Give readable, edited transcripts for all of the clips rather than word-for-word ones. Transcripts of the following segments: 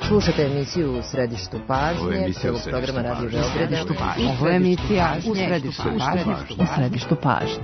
Slušate emisiju U središtu pažnje, prvog programa Radio Beograda. Ovo je emisija U središtu pažnje.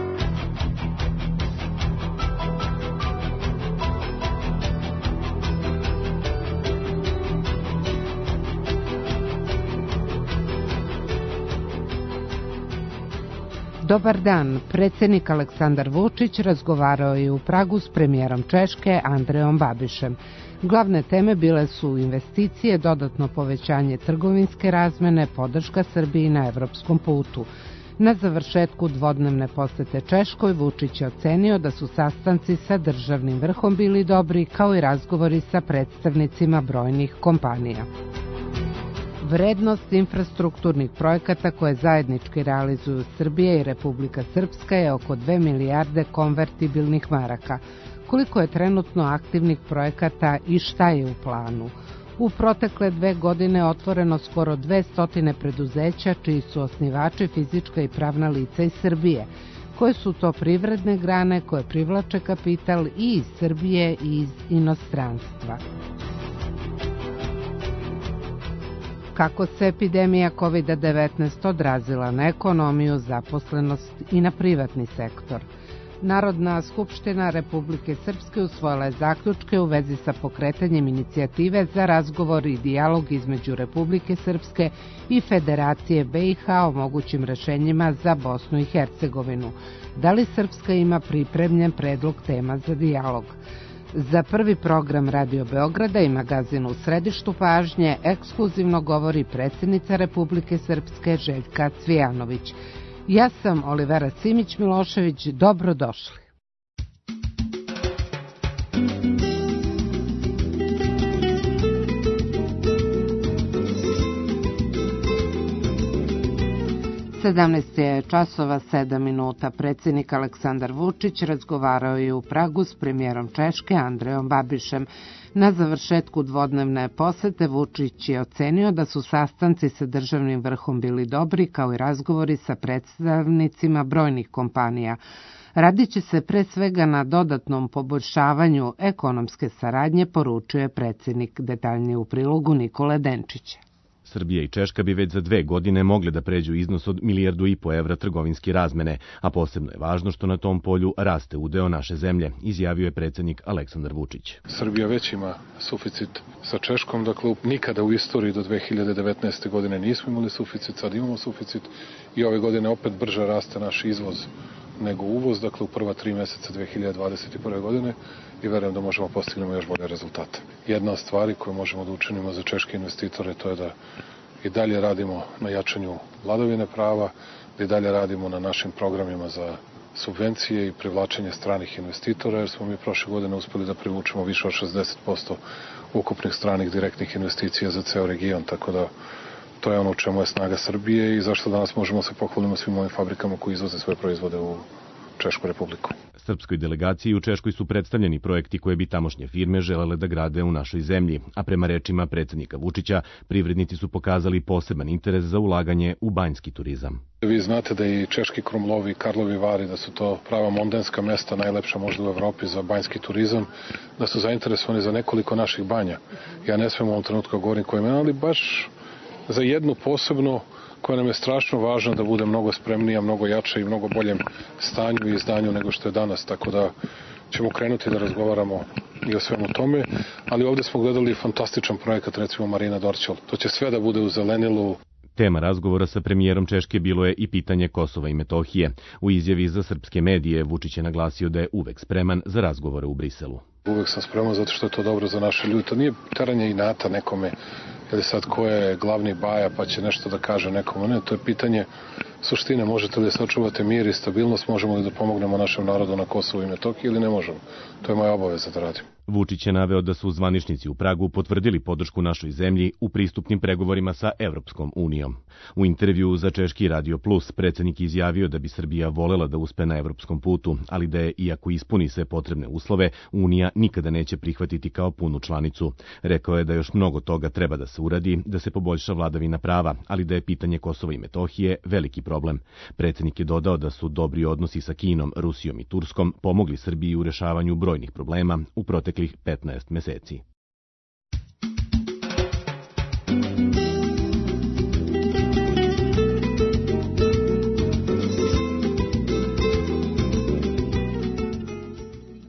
Dobar dan. Predsjednik Aleksandar Vučić razgovarao je u Pragu s premijerom Češke Andrejom Babišem. Glavne teme bile su investicije, dodatno povećanje trgovinske razmene, podrška Srbiji na evropskom putu. Na završetku dvodnevne posete Češkoj, Vučić je ocenio da su sastanci sa državnim vrhom bili dobri, kao i razgovori sa predstavnicima brojnih kompanija. Vrednost infrastrukturnih projekata koje zajednički realizuju Srbija i Republika Srpska je oko 2 milijarde konvertibilnih maraka. Koliko je trenutno aktivnih projekata i šta je u planu? U protekle 2 godine otvoreno skoro 200 preduzeća čiji su osnivači fizička i pravna lica iz Srbije. Koje su to privredne grane koje privlače kapital i iz Srbije i iz inostranstva? Kako se epidemija COVID-19 odrazila na ekonomiju, zaposlenost i na privatni sektor? Narodna skupština Republike Srpske usvojila je zaključke u vezi sa pokretanjem inicijative za razgovor i dijalog između Republike Srpske i Federacije BiH o mogućim rešenjima za Bosnu i Hercegovinu. Da li Srpska ima pripremljen predlog tema za dijalog? Za prvi program Radio Beograda i magazin U središtu pažnje ekskluzivno govori predsjednica Republike Srpske Željka Cvijanović. Ja sam Olivera Simić-Milošević, dobrodošli. Sedamnaest je časova 7 minuta. Predsjednik Aleksandar Vučić razgovarao je u Pragu s premijerom Češke Andrejom Babišem. Na završetku dvodnevne posete Vučić je ocenio da su sastanci sa državnim vrhom bili dobri, kao i razgovori sa predstavnicima brojnih kompanija. Radit će se pre svega na dodatnom poboljšavanju ekonomske saradnje, poručio je predsjednik, detaljnije u prilogu Nikole Denčića. Srbija i Češka bi već za 2 godine mogle da pređu iznos od 1,5 milijardu evra trgovinske razmene, a posebno je važno što na tom polju raste udeo naše zemlje, izjavio je predsjednik Aleksandar Vučić. Srbija već ima suficit sa Češkom, dakle nikada u istoriji do 2019. godine nismo imali suficit, sad imamo suficit i ove godine opet brže raste naš izvoz nego uvoz, dakle u prva 3 mjeseca 2021. godine i verujem da možemo postignemo još bolje rezultate. Jedna od stvari koju možemo da učinimo za češke investitore to je da i dalje radimo na jačanju vladavine prava, da i dalje radimo na našim programima za subvencije i privlačenje stranih investitora, jer smo mi prošle godine uspeli da privučemo više od 60% ukupnih stranih direktnih investicija za ceo region, tako da to je ono u čemu je snaga Srbije i zašto danas možemo se pohvaliti svim ovim fabrikama koji izvoze svoje proizvode u Češku republiku. Srpskoj delegaciji u Češkoj su predstavljeni projekti koje bi tamošnje firme želele da grade u našoj zemlji, a prema rečima predsjednika Vučića, privrednici su pokazali poseban interes za ulaganje u banjski turizam. Vi znate da i Češki Krumlovi i Karlovi Vari, da su to prava mondenska mesta, najlepša možda u Evropi za banjski turizam, da su zainteresovani za nekoliko naših banja. Ja ne smijem u ovom trenutku govorim kojima, ali baš za jednu posebno koja nam je strašno važna da bude mnogo spremnija, mnogo jača i mnogo boljem stanju i izdanju nego što je danas, tako da ćemo krenuti da razgovaramo i o svemu tome, ali ovdje smo gledali fantastičan projekat, recimo Marina Dorćol. To će sve da bude u zelenilu. Tema razgovora sa premijerom Češke bilo je i pitanje Kosova i Metohije. U izjavi za srpske medije Vučić je naglasio da je uvek spreman za razgovore u Briselu. Uvek sam spreman zato što je to dobro za naše ljude. To nije teranje inata nekome, ili sad ko je glavni baja pa će nešto da kaže nekome. Ne, to je pitanje suštine. Možete li sačuvati mir i stabilnost, možemo li da pomognemo našem narodu na Kosovu i Metohiji ili ne možemo. To je moja obaveza da radim. Vučić je naveo da su zvaničnici u Pragu potvrdili podršku našoj zemlji u pristupnim pregovorima sa Evropskom unijom. U intervjuu za Češki Radio Plus predsjednik izjavio da bi Srbija volela da uspe na evropskom putu, ali da je, iako ispuni sve potrebne uslove, Unija nikada neće prihvatiti kao punu članicu. Rekao je da još mnogo toga treba da se uradi, da se poboljša vladavina prava, ali da je pitanje Kosova i Metohije veliki problem. Predsjednik je dodao da su dobri odnosi sa Kinom, Rusijom i Turskom pomogli Srbiji u rešavanju brojnih problema u proteklih 15 meseci.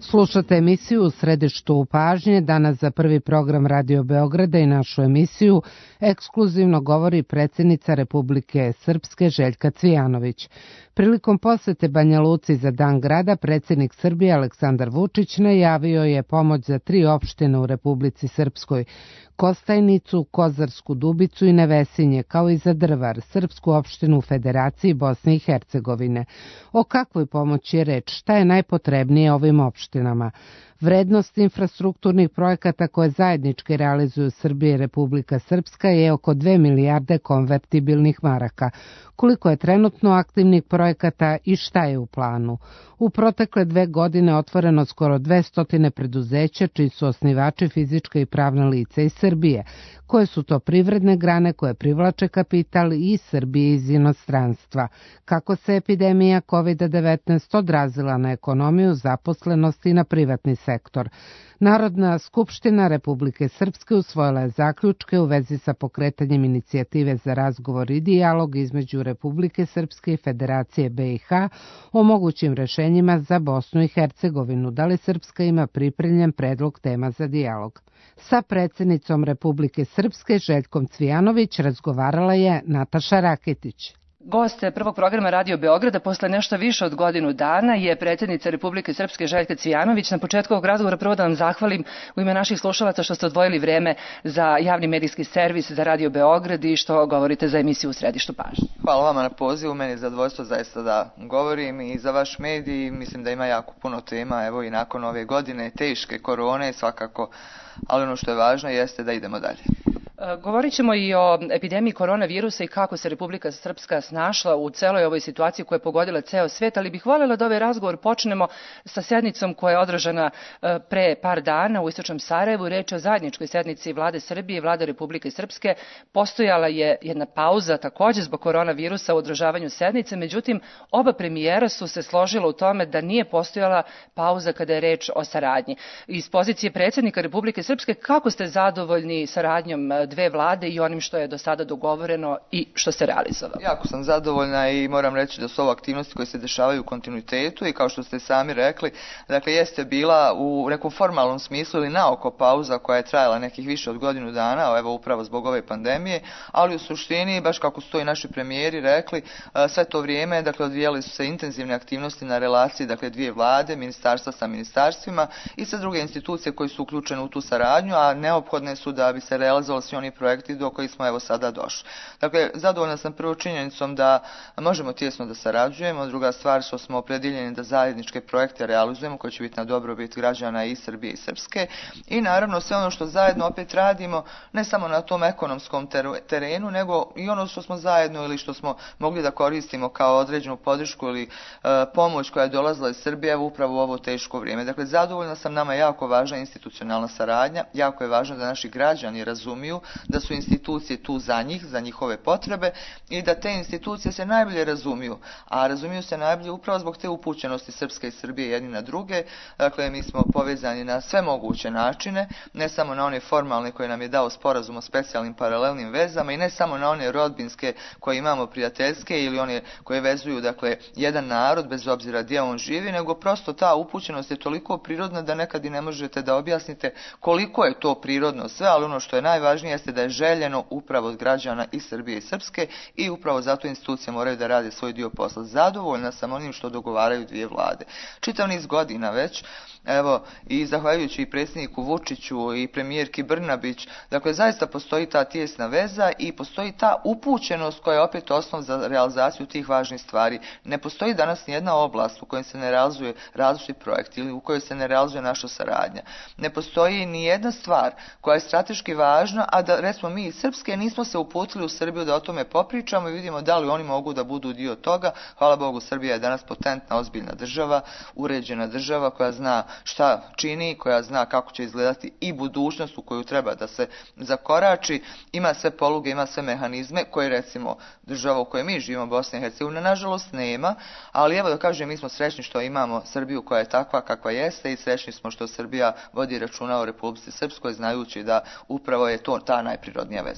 Slušate emisiju U središtu pažnje. Danas za prvi program Radio Beograda i našu emisiju ekskluzivno govori predsjednica Republike Srpske Željka Cvijanović. Prilikom posete Banja Luci za Dan grada, predsjednik Srbije Aleksandar Vučić najavio je pomoć za 3 opštine u Republici Srpskoj: Kostajnicu, Kozarsku Dubicu i Nevesinje, kao i za Drvar, srpsku opštinu u Federaciji Bosne i Hercegovine. O kakvoj pomoći je reč? Šta je najpotrebnije ovim opštinama? Vrednost infrastrukturnih projekata koje zajednički realizuju Srbija i Republika Srpska je oko 2 milijarde konvertibilnih maraka. Koliko je trenutno aktivnih projekata i šta je u planu? U protekle 2 godine otvoreno skoro 200 preduzeća čiji su osnivači fizička i pravna lica iz Srbije. Koje su to privredne grane koje privlače kapital iz Srbije iz inostranstva? Kako se epidemija COVID-19 odrazila na ekonomiju, zaposlenost i na privatni sektor? Narodna skupština Republike Srpske usvojila je zaključke u vezi sa pokretanjem inicijative za razgovor i dijalog između Republike Srpske i Federacije BiH o mogućim rešenjima za Bosnu i Hercegovinu. Da li Srpska ima pripremljen predlog tema za dijalog? Sa predsjednicom Republike Srpske Željkom Cvijanović razgovarala je Nataša Raketić. Gost prvog programa Radio Beograda posle nešto više od godinu dana je predsjednica Republike Srpske Željka Cvijanović. Na početku ovog razgovora prvo da vam zahvalim u ime naših slušalaca što ste odvojili vreme za javni medijski servis za Radio Beograd i što govorite za emisiju U središtu pažnje. Hvala vama na pozivu, meni je zadovoljstvo zaista da govorim i za vaš medij. Mislim da ima jako puno tema, evo i nakon ove godine teške korone svakako, ali ono što je važno jeste da idemo dalje. Govorit ćemo i o epidemiji koronavirusa i kako se Republika Srpska snašla u celoj ovoj situaciji koja je pogodila ceo svet, ali bih voljela da ovaj razgovor počnemo sa sednicom koja je održana pre par dana u istočnom Sarajevu. Reč je o zajedničkoj sednici Vlade Srbije i Vlade Republike Srpske. Postojala je jedna pauza također zbog koronavirusa u održavanju sednice, međutim oba premijera su se složila u tome da nije postojala pauza kada je reč o saradnji. Iz pozicije predsjednika Republike Srpske, kako ste zadovoljni saradnjom dve vlade i onim što je do sada dogovoreno i što se realizovalo? Jako sam zadovoljna i moram reći da su ovo aktivnosti koje se dešavaju u kontinuitetu i kao što ste sami rekli, dakle jeste bila u nekom formalnom smislu ili naoko pauza koja je trajala nekih više od godinu dana, evo upravo zbog ove pandemije, ali u suštini, baš kako su to i naši premijeri rekli, sve to vrijeme, dakle odvijale su se intenzivne aktivnosti na relaciji, dakle dvije vlade, ministarstva sa ministarstvima i sa druge institucije koje su uključene u tu saradnju, a neophodne su da bi se realizovali svi oni projekti do kojih smo evo sada došli. Dakle, zadovoljna sam prvo činjenicom da možemo tijesno da sarađujemo, druga stvar što smo opredjeljeni da zajedničke projekte realizujemo koji će biti na dobrobit građana i Srbije i Srpske i naravno sve ono što zajedno opet radimo, ne samo na tom ekonomskom terenu, nego i ono što smo zajedno ili što smo mogli da koristimo kao određenu podršku ili pomoć koja je dolazila iz Srbije evo upravo u ovo teško vrijeme. Dakle, zadovoljna sam, nama je jako važna institucionalna saradnja, jako je važno da naši građani razumiju da su institucije tu za njih, za njihove potrebe i da te institucije se najbolje razumiju, a razumiju se najbolje upravo zbog te upućenosti Srpske i Srbije jedni na druge. Dakle, mi smo povezani na sve moguće načine, ne samo na one formalne koje nam je dao sporazum o specijalnim paralelnim vezama i ne samo na one rodbinske koje imamo prijateljske ili one koje vezuju, dakle, jedan narod bez obzira gdje on živi, nego prosto ta upućenost je toliko prirodna da nekad i ne možete da objasnite koliko je to prirodno sve, ali ono što je najvažnije jeste da je željeno upravo od građana i Srbije i Srpske i upravo zato institucije moraju da rade svoj dio posla. Zadovoljna sam onim što dogovaraju dvije vlade. Čitav niz godina već, evo, i zahvaljujući i predsjedniku Vučiću i premijerki Brnabić, dakle, zaista postoji ta tijesna veza i postoji ta upućenost koja je opet osnov za realizaciju tih važnih stvari. Ne postoji danas nijedna oblast u kojoj se ne realizuje različit projekt ili u kojoj se ne realizuje naša saradnja. Ne postoji nijedna stvar koja je strateški važna, a da, recimo, mi iz Srpske nismo se uputili u Srbiju da o tome popričamo i vidimo da li oni mogu da budu dio toga. Hvala Bogu, Srbija je danas potentna, ozbiljna država, uređena država koja zna šta čini, koja zna kako će izgledati i budućnost u koju treba da se zakorači. Ima sve poluge, ima sve mehanizme koje, recimo, država u kojoj mi živimo, Bosna i Hercegovina, nažalost nema, ali evo da kažem, mi smo srećni što imamo Srbiju koja je takva kakva jeste i srećni smo što Srbija vodi računa o Republici Srpskoj, znajući da upravo je to ta najprirodnija veza.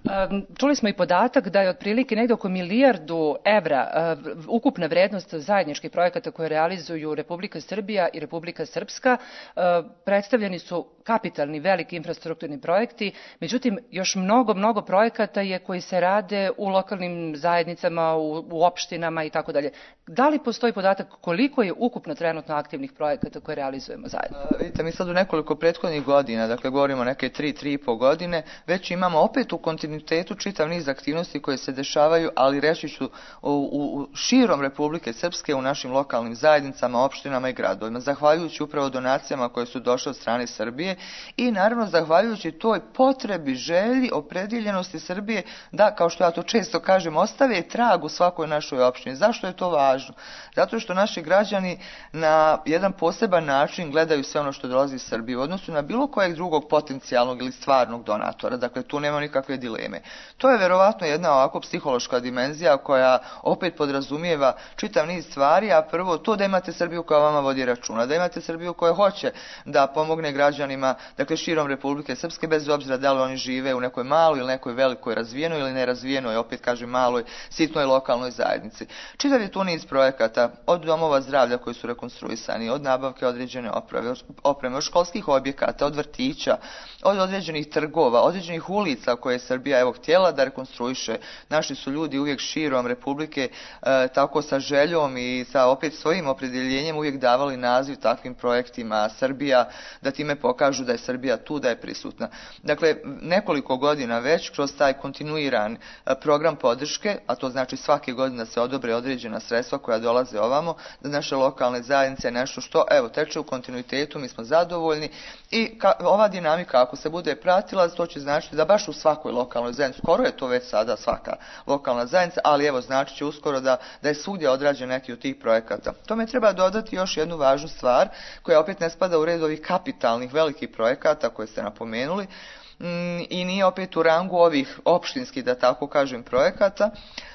Čuli smo i podatak da je otprilike negde oko milijardu evra ukupna vrednost zajedničkih projekata koje realizuju Republika Srbija i Republika Srpska. Predstavljeni su kapitalni, veliki infrastrukturni projekti, međutim još mnogo projekata je koji se rade u lokalnim zajednicama, u opštinama i tako dalje. Da li postoji podatak koliko je ukupno trenutno aktivnih projekata koje realizujemo zajedno? Vidite, mi sad u nekoliko prethodnih godina, dakle govorimo neke 3,5 godine, već imamo opet u kontinuitetu čitav niz aktivnosti koje se dešavaju, ali reći ću u širom Republike Srpske, u našim lokalnim zajednicama, opštinama i gradovima, zahvaljujući upravo donacijama koje su došle od strane Srbije i naravno zahvaljujući toj potrebi, želji, opredjeljenosti Srbije da, kao što ja to često kažem, ostave trag u svakoj našoj opštini. Zašto je to važno? Zato što naši građani na jedan poseban način gledaju sve ono što dolazi iz Srbije u odnosu na bilo kojeg drugog potencijalnog ili stvarnog donatora. Dakle, tu nema nikakve dileme. To je verovatno jedna ovako psihološka dimenzija koja opet podrazumijeva čitav niz stvari, a prvo to da imate Srbiju koja vama vodi računa, da imate Srbiju koja hoće da pomogne građanima, dakle širom Republike Srpske, bez obzira da li oni žive u nekoj maloj ili nekoj velikoj razvijenoj ili nerazvijenoj, opet kažem maloj, sitnoj lokalnoj zajednici. Čitav je tu niz projekata, od domova zdravlja koji su rekonstruisani, od nabavke određene opreme, od školskih objekata, od vrtića, od određenih trgova, određenih ulica koje je Srbija htjela da rekonstruiše. Naši su ljudi uvijek širom Republike tako sa željom i sa opet svojim opredjeljenjem uvijek davali naziv takvim projektima Srbija, da time pokažu da je Srbija tu, da je prisutna. Dakle, nekoliko godina već kroz taj kontinuiran program podrške, a to znači svake godine se odobre određena sredstva koja dolaze ovamo, da naše lokalne zajednice je nešto što teče u kontinuitetu, mi smo zadovoljni i ova dinamika ako se bude pratila, to će značiti da baš u svakoj lokalnoj zajednici, skoro je to već sada svaka lokalna zajednica, ali znači će uskoro da je svugdje odrađen neki od tih projekata. Tome treba dodati još jednu važnu stvar koja opet ne spada u red ovih kapitalnih velikih projekata koje ste napomenuli i nije opet u rangu ovih opštinskih, da tako kažem, projekata.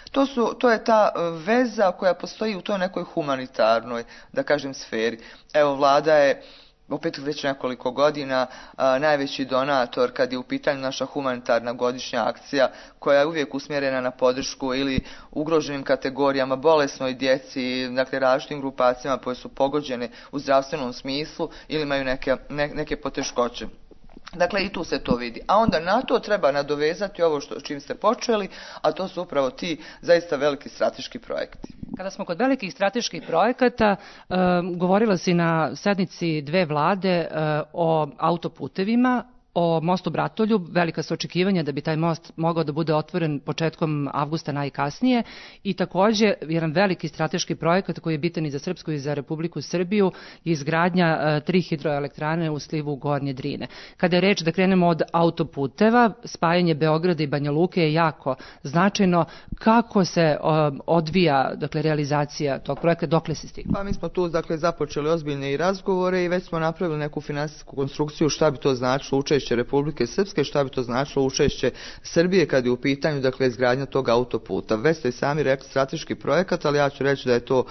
To je ta veza koja postoji u toj nekoj humanitarnoj, da kažem, sferi. Vlada je opet već nekoliko godina najveći donator kad je u pitanju naša humanitarna godišnja akcija koja je uvijek usmjerena na podršku ili ugroženim kategorijama, bolesnoj djeci, dakle različitim grupacijama koje su pogođene u zdravstvenom smislu ili imaju neke poteškoće. Dakle, i tu se to vidi. A onda na to treba nadovezati ovo čim ste počeli, a to su upravo ti zaista veliki strateški projekti. Kada smo kod velikih strateških projekata, govorila si na sednici dve vlade o autoputevima, o mostu Bratoljub, velika su očekivanja da bi taj most mogao da bude otvoren početkom avgusta najkasnije i takođe jedan veliki strateški projekat koji je bitan i za Srpsku i za Republiku Srbiju je izgradnja 3 hidroelektrane u slivu Gornje Drine. Kada je reč da krenemo od autoputeva, spajanje Beograda i Banja Luke je jako značajno. Kako se odvija realizacija tog projekta, dokle se stiglo? Pa mi smo tu započeli ozbiljne i razgovore i već smo napravili neku finansijsku konstrukciju šta bi to značilo učešće Republike Srpske, šta bi to značilo učešće Srbije kad je u pitanju izgradnja tog autoputa. Već ste i sami rekli strateški projekat, ali ja ću reći da je to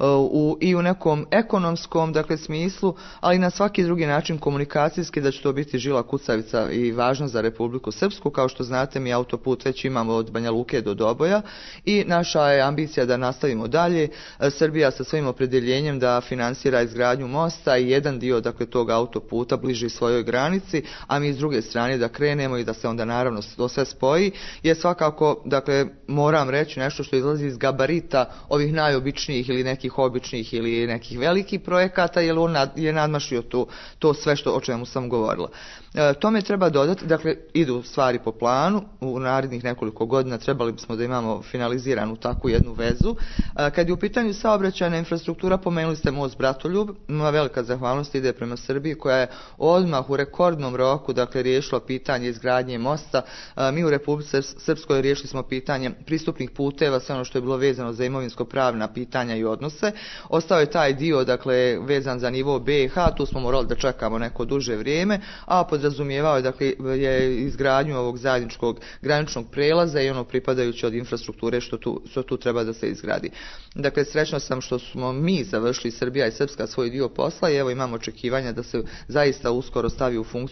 i u nekom ekonomskom smislu, ali i na svaki drugi način komunikacijski, da će to biti žila kucavica i važno za Republiku Srpsku. Kao što znate, mi autoput već imamo od Banja Luke do Doboja i naša je ambicija da nastavimo dalje. Srbija sa svojim opredjeljenjem da finansira izgradnju mosta i jedan dio tog autoputa bliži svojoj granici, a mi s druge strane da krenemo i da se onda naravno to sve spoji, je svakako, moram reći nešto što izlazi iz gabarita ovih najobičnijih ili nekih običnih ili nekih velikih projekata, jer on je nadmašio to sve o čemu sam govorila. Tome treba dodati, idu stvari po planu, u narednih nekoliko godina trebali bismo da imamo finaliziranu takvu jednu vezu. Kad je u pitanju saobraćajna infrastruktura, pomenuli ste most Bratoljub, moja velika zahvalnost ide prema Srbiji koja je odmah u rekordnom roku riješila pitanje izgradnje mosta. Mi u Republici Srpskoj riješili smo pitanje pristupnih puteva, sve ono što je bilo vezano za imovinsko-pravna pitanja i odnose. Ostao je taj dio vezan za nivo BiH, tu smo morali da čekamo neko duže vrijeme, a podrazumijevao je izgradnju ovog zajedničkog graničnog prelaza i ono pripadajuće od infrastrukture što tu treba da se izgradi. Srećna sam što smo mi završili, Srbija i Srpska, svoj dio posla i evo imamo očekivanja da se zaista uskoro stavi u funkciju završi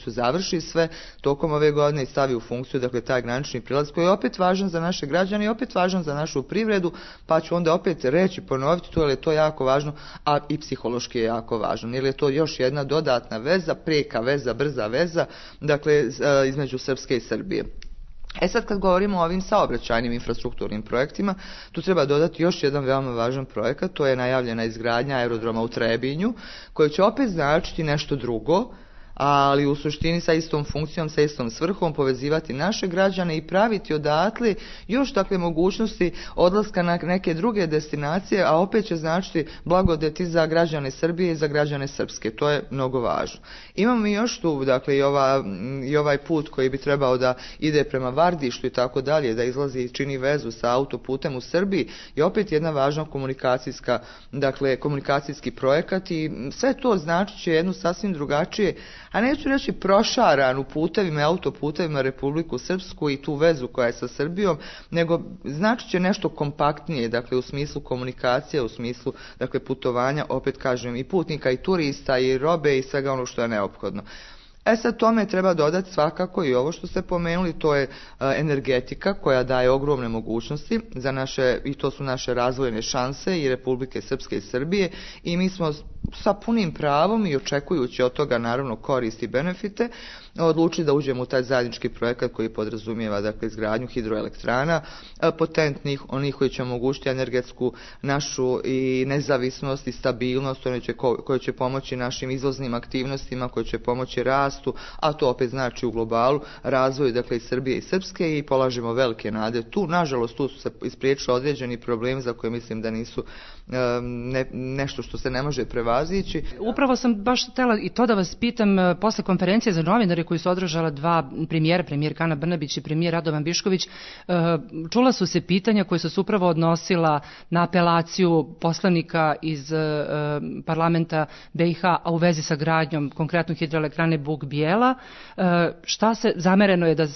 završi sve tokom ove godine i stavi u funkciju, dakle, taj granični prilaz koji je opet važan za naše građane i opet važan za našu privredu, pa ću onda opet reći, ponoviti to, jer je to jako važno, a i psihološki je jako važno, jer je to još jedna dodatna veza, preka veza, brza veza, dakle, između Srpske i Srbije. Sad kad govorimo o ovim saobraćajnim infrastrukturnim projektima, tu treba dodati još jedan veoma važan projekat, to je najavljena izgradnja aerodroma u Trebinju, koji će opet značiti nešto drugo, ali u suštini sa istom funkcijom, sa istom svrhom povezivati naše građane i praviti odatle još takve mogućnosti odlaska na neke druge destinacije, a opet će značiti blagodeti za građane Srbije i za građane Srpske. To je mnogo važno. Imamo i još tu, dakle, i ovaj put koji bi trebao da ide prema Vardištu i tako dalje, da izlazi i čini vezu sa autoputem u Srbiji, je opet jedna važna komunikacijski projekat i sve to znači će jednu sasvim drugačije, a neću reći prošaranu putevima i autoputevima Republiku Srpsku i tu vezu koja je sa Srbijom, nego znači će nešto kompaktnije, dakle, u smislu komunikacije, u smislu, dakle, putovanja, opet kažem, i putnika i turista i robe i svega ono što je neophodno. Sad tome treba dodati svakako i ovo što ste pomenuli, to je energetika koja daje ogromne mogućnosti za naše, i to su naše razvojne šanse i Republike Srpske i Srbije, i mi smo sa punim pravom i očekujući od toga naravno korist i benefite odlučili da uđemo u taj zajednički projekat koji podrazumijeva, dakle, izgradnju hidroelektrana potentnih, onih koji će omogućiti energetsku našu i nezavisnost i stabilnost, koji će pomoći našim izvoznim aktivnostima, koji će pomoći rastu, a to opet znači u globalu razvoju, dakle, i Srbije i Srpske, i polažemo velike nade tu. Nažalost, tu su se ispriječili određeni problemi za koje mislim da nisu nešto što se ne može prevazići. Upravo sam baš htjela i to da vas pitam, posle konferencije za novinare koji su održala dva premijer Ana Brnabić i premijer Radovan Višković, čula su se pitanja koje su se upravo odnosila na apelaciju poslanika iz parlamenta BiH, a u vezi sa gradnjom konkretno hidroelektrane Buk Bijela. Šta se zamereno je da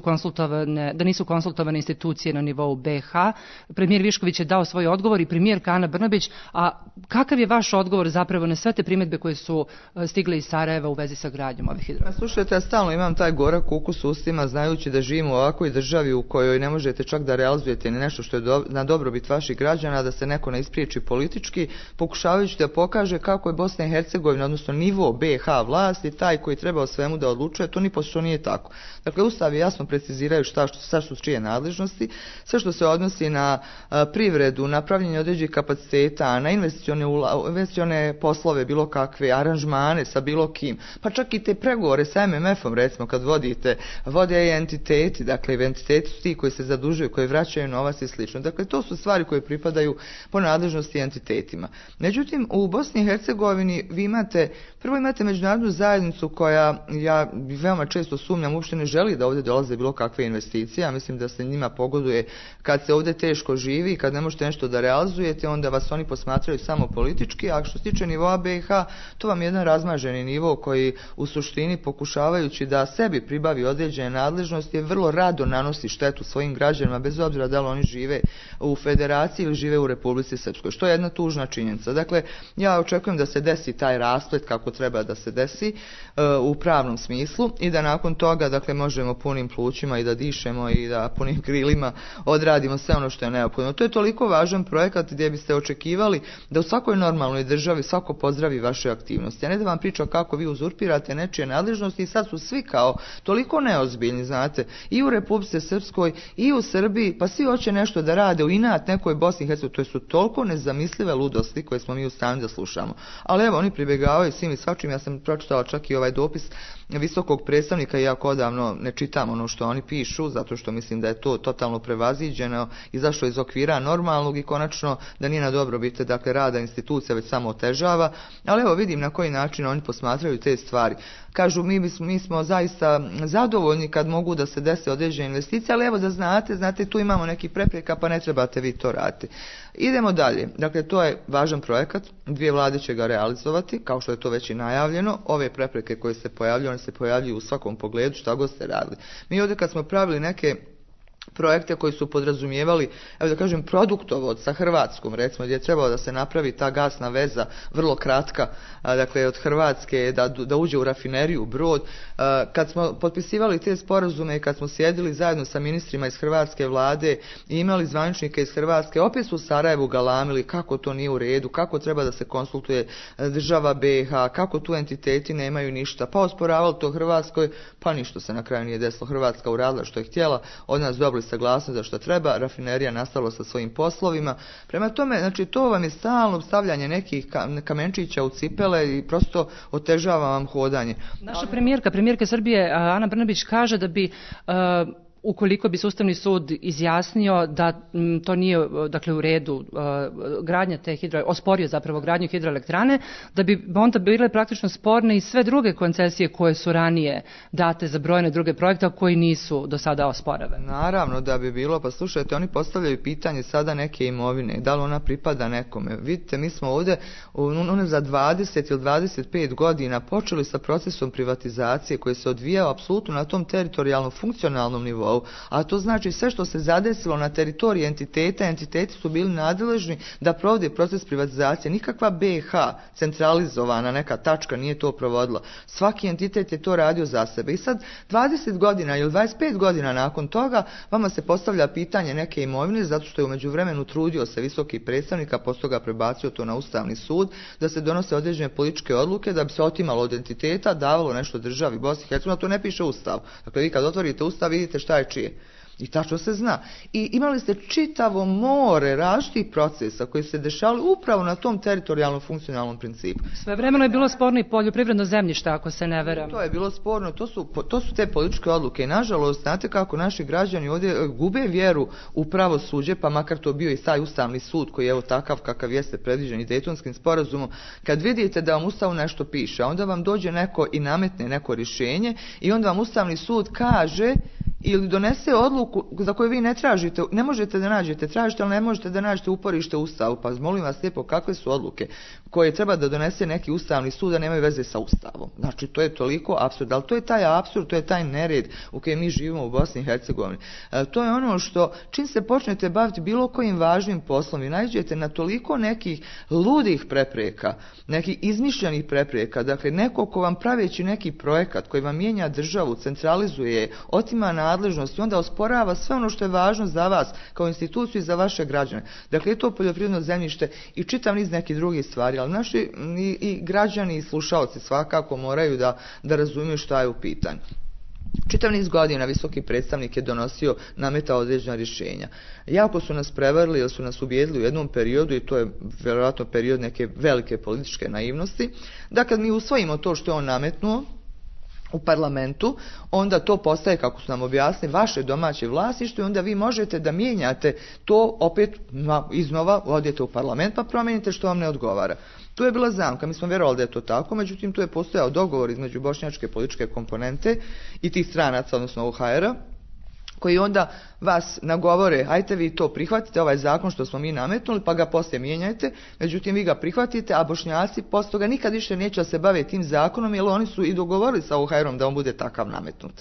nisu konsultovane institucije na nivou BiH. Premijer Višković je dao svoj odgovor i premijer Ana Brnabić, a kakav je vaš odgovor zapravo na sve te primjedbe koje su stigle iz Sarajeva u vezi sa gradnjom ovih hidroelektrana? Slušajte, ja stalno imam taj gorak ukus u ustima, znajući da živimo u ovakvoj državi u kojoj ne možete čak da realizujete ni nešto što je na dobrobit vaših građana, da se neko ne ispriječi politički, pokušavajući da pokaže kako je Bosna i Hercegovina, odnosno nivo BiH vlasti, taj koji treba o svemu da odlučuje. To nipošto nije tako. Dakle, ustavi jasno preciziraju šta su čije nadležnosti, sve što se odnosi na privredu, na pravljenje određenih kapaciteta, na investicione poslove, bilo kakve aranžmane sa bilo kim, pa čak i te pregovore sa MMF-om, recimo, kad vode i entiteti, dakle, entiteti su ti koji se zadužuju, koji vraćaju novac i slično. Dakle, to su stvari koje pripadaju po nadležnosti entitetima. Međutim, u Bosni i Hercegovini vi imate međunarodnu zajednicu koja, ja veoma često sumnjam, uopšte ne želi da ovdje dolaze bilo kakve investicije. Ja mislim da se njima pogoduje kad se ovdje teško živi, kad ne možete nešto da realizujete, onda vas oni posmatraju samo politički, a što se tiče nivoa BiH, to vam je jedan razmaženi nivo koji u suštini, pokušavajući da sebi pribavi određene nadležnosti, vrlo rado nanosi štetu svojim građanima, bez obzira da li oni žive u Federaciji ili žive u Republici Srpskoj, što je jedna tužna činjenica. Dakle, ja očekujem da se desi taj rasplet kako treba da se desi u pravnom smislu i da nakon toga, dakle, možemo punim plućima i da dišemo i da punim krilima odradimo sve ono što je neophodno. To je toliko važan projekat gdje biste očekivali da u svakoj normalnoj državi svako pozdravi vaše aktivnosti. A ne da vam priča kako vi uzurpirate nečije nadležnosti i sad su svi kao toliko neozbiljni, znate, i u Republici Srpskoj i u Srbiji, pa svi hoće nešto da rade u inat nekoj Bosni i Hercegovini. To su toliko nezamislive ludosti koje smo mi u stanju da slušamo. Ali evo, oni pribjegavaju svim i svačim. Ja sam pročitala čak i ovaj dopis visokog predstavnika, iako odavno ne čitam ono što oni pišu, zato što mislim da je to totalno prevaziđeno, izašlo iz okvira normalnog i konačno da nije na dobrobit, dakle, rada institucija, već samo otežava. Ali evo, vidim na koji način oni posmatraju te stvari. Kažu, mi smo zaista zadovoljni kad mogu da se dese određene investicije, ali evo da znate, tu imamo neki prepreka, pa ne trebate vi to raditi. Idemo dalje. Dakle, to je važan projekat, dvije vlade će ga realizovati, kao što je to već i najavljeno. Ove prepreke koje se pojavljuju, one se pojavljuju u svakom pogledu, šta god ste radili. Mi ovdje kad smo pravili neke projekte koji su podrazumijevali, evo da kažem, produktovod sa Hrvatskom, recimo, gdje je trebalo da se napravi ta gasna veza, vrlo kratka, dakle od Hrvatske da uđe u rafineriju Brod. Kad smo potpisivali te sporazume i kad smo sjedili zajedno sa ministrima iz hrvatske vlade i imali zvaničnike iz Hrvatske, opet su u Sarajevu galamili kako to nije u redu, kako treba da se konsultuje država BiH, kako tu entiteti nemaju ništa, pa osporavali to Hrvatskoj, pa ništa se na kraju nije desilo. Hrvatska uradila što je htjela, od nas dobili saglasnost za što treba, rafinerija nastala sa svojim poslovima. Prema tome, znači, to vam je stalno stavljanje nekih kamenčića u cipele i prosto otežava vam hodanje. Naša premijerka Srbije, Ana Brnabić, kaže da bi ukoliko bi se Ustavni sud izjasnio da to nije, dakle, u redu gradnja te osporio zapravo gradnju hidroelektrane, da bi onda bile praktično sporne i sve druge koncesije koje su ranije date za brojne druge projekte koji nisu do sada osporavane. Naravno da bi bilo, pa slušajte, oni postavljaju pitanje sada neke imovine, da li ona pripada nekome. Vidite, mi smo ovdje za 20 ili 25 godina počeli sa procesom privatizacije koji se odvijao apsolutno na tom teritorijalno funkcionalnom nivou. A to znači sve što se zadesilo na teritoriji entiteta, entiteti su bili nadležni da provode proces privatizacije. Nikakva BiH centralizovana neka tačka nije to provodila. Svaki entitet je to radio za sebe. I sad 20 godina ili 25 godina nakon toga vama se postavlja pitanje neke imovine, zato što je u međuvremenu trudio se visoki predstavnik, a poslije toga prebacio to na Ustavni sud, da se donose određene političke odluke da bi se otimalo od entiteta, davalo nešto državi Bosni i Hercegovini, to ne piše Ustav. Dakle, vi kad otvorite Ustav vidite šta je čije. I tačno se zna. I imali ste čitavo more različitih procesa koji se dešavali upravo na tom teritorijalno funkcionalnom principu. Svevremeno je bilo sporno i poljoprivredno zemljište, ako se ne veram. To je bilo sporno, to su te političke odluke. I nažalost, znate kako naši građani ovdje gube vjeru u pravosuđe, pa makar to bio i taj Ustavni sud koji je evo takav kakav jeste predviđen i Dejtonskim sporazumom. Kad vidite da vam Ustavu nešto piše, a onda vam dođe neko i nametne neko rješenje i onda vam Ustavni sud kaže ili donese odluku za koju vi ne tražite, ne možete da nađete, tražite, ali ne možete da nađete uporište u Ustavu. Pa molim vas lijepo, kakve su odluke koje treba da donese neki Ustavni sud, a nemaju veze sa Ustavom? Znači, to je toliko apsurd, ali to je taj apsurd, to je taj nered u kojem mi živimo u Bosni i Hercegovini. To je ono što, čim se počnete baviti bilo kojim važnim poslom i naiđete na toliko nekih ludih prepreka, nekih izmišljenih prepreka, dakle, neko ko vam praveći neki projekat koji vam mijenja državu, centralizuje, otima nadležnost i onda osporava sve ono što je važno za vas kao instituciju i za vaše građane. Dakle, je to poljoprivredno zemljište i čitav niz nekih drugih stvari, ali naši i građani i slušaoci svakako moraju da razumiju šta je u pitanju. Čitav niz godina visoki predstavnik je donosio, nametao određena rješenja. Jako su nas prevarili jer su nas ubijedili u jednom periodu, i to je vjerojatno period neke velike političke naivnosti, da kad mi usvojimo to što je on nametnuo u parlamentu, onda to postaje, kako su nam objasnili, vaše domaće vlasništvo i onda vi možete da mijenjate to opet iznova, odete u parlament pa promijenite što vam ne odgovara. Tu je bila zamka, mi smo vjerovali da je to tako, međutim tu je postojao dogovor između bošnjačke političke komponente i tih stranaca, odnosno OHR-a, koji onda vas nagovore, ajte vi to prihvatite, ovaj zakon što smo mi nametnuli, pa ga poslije mijenjajte, međutim vi ga prihvatite, a Bošnjaci poslije toga nikad više neće se bave tim zakonom, jer oni su i dogovorili sa OHR-om da on bude takav nametnut.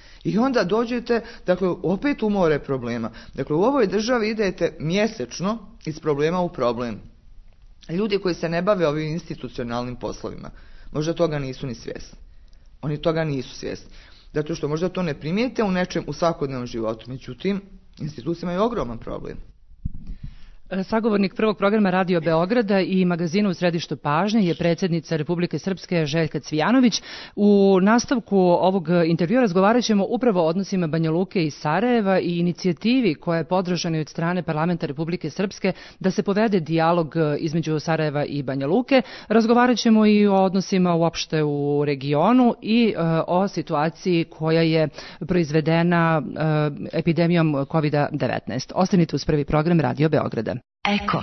I onda dođete, dakle, opet u more problema. Dakle, u ovoj državi idete mjesečno iz problema u problem. Ljudi koji se ne bave ovim institucionalnim poslovima, možda toga nisu ni svjesni. Oni toga nisu svjesni. Zato što možda to ne primijete u nečem u svakodnevnom životu. Međutim, institucije imaju ogroman problem. Sagovornik prvog programa Radio Beograda i magazina U središtu pažnje je predsjednica Republike Srpske Željka Cvijanović. U nastavku ovog intervjua razgovarat ćemo upravo o odnosima Banja Luke i Sarajeva i inicijativi koja je podržana od strane Parlamenta Republike Srpske da se povede dijalog između Sarajeva i Banja Luke. Razgovarat ćemo i o odnosima uopšte u regionu i o situaciji koja je proizvedena epidemijom COVID-19. Ostanite uz prvi program Radio Beograda. Eko.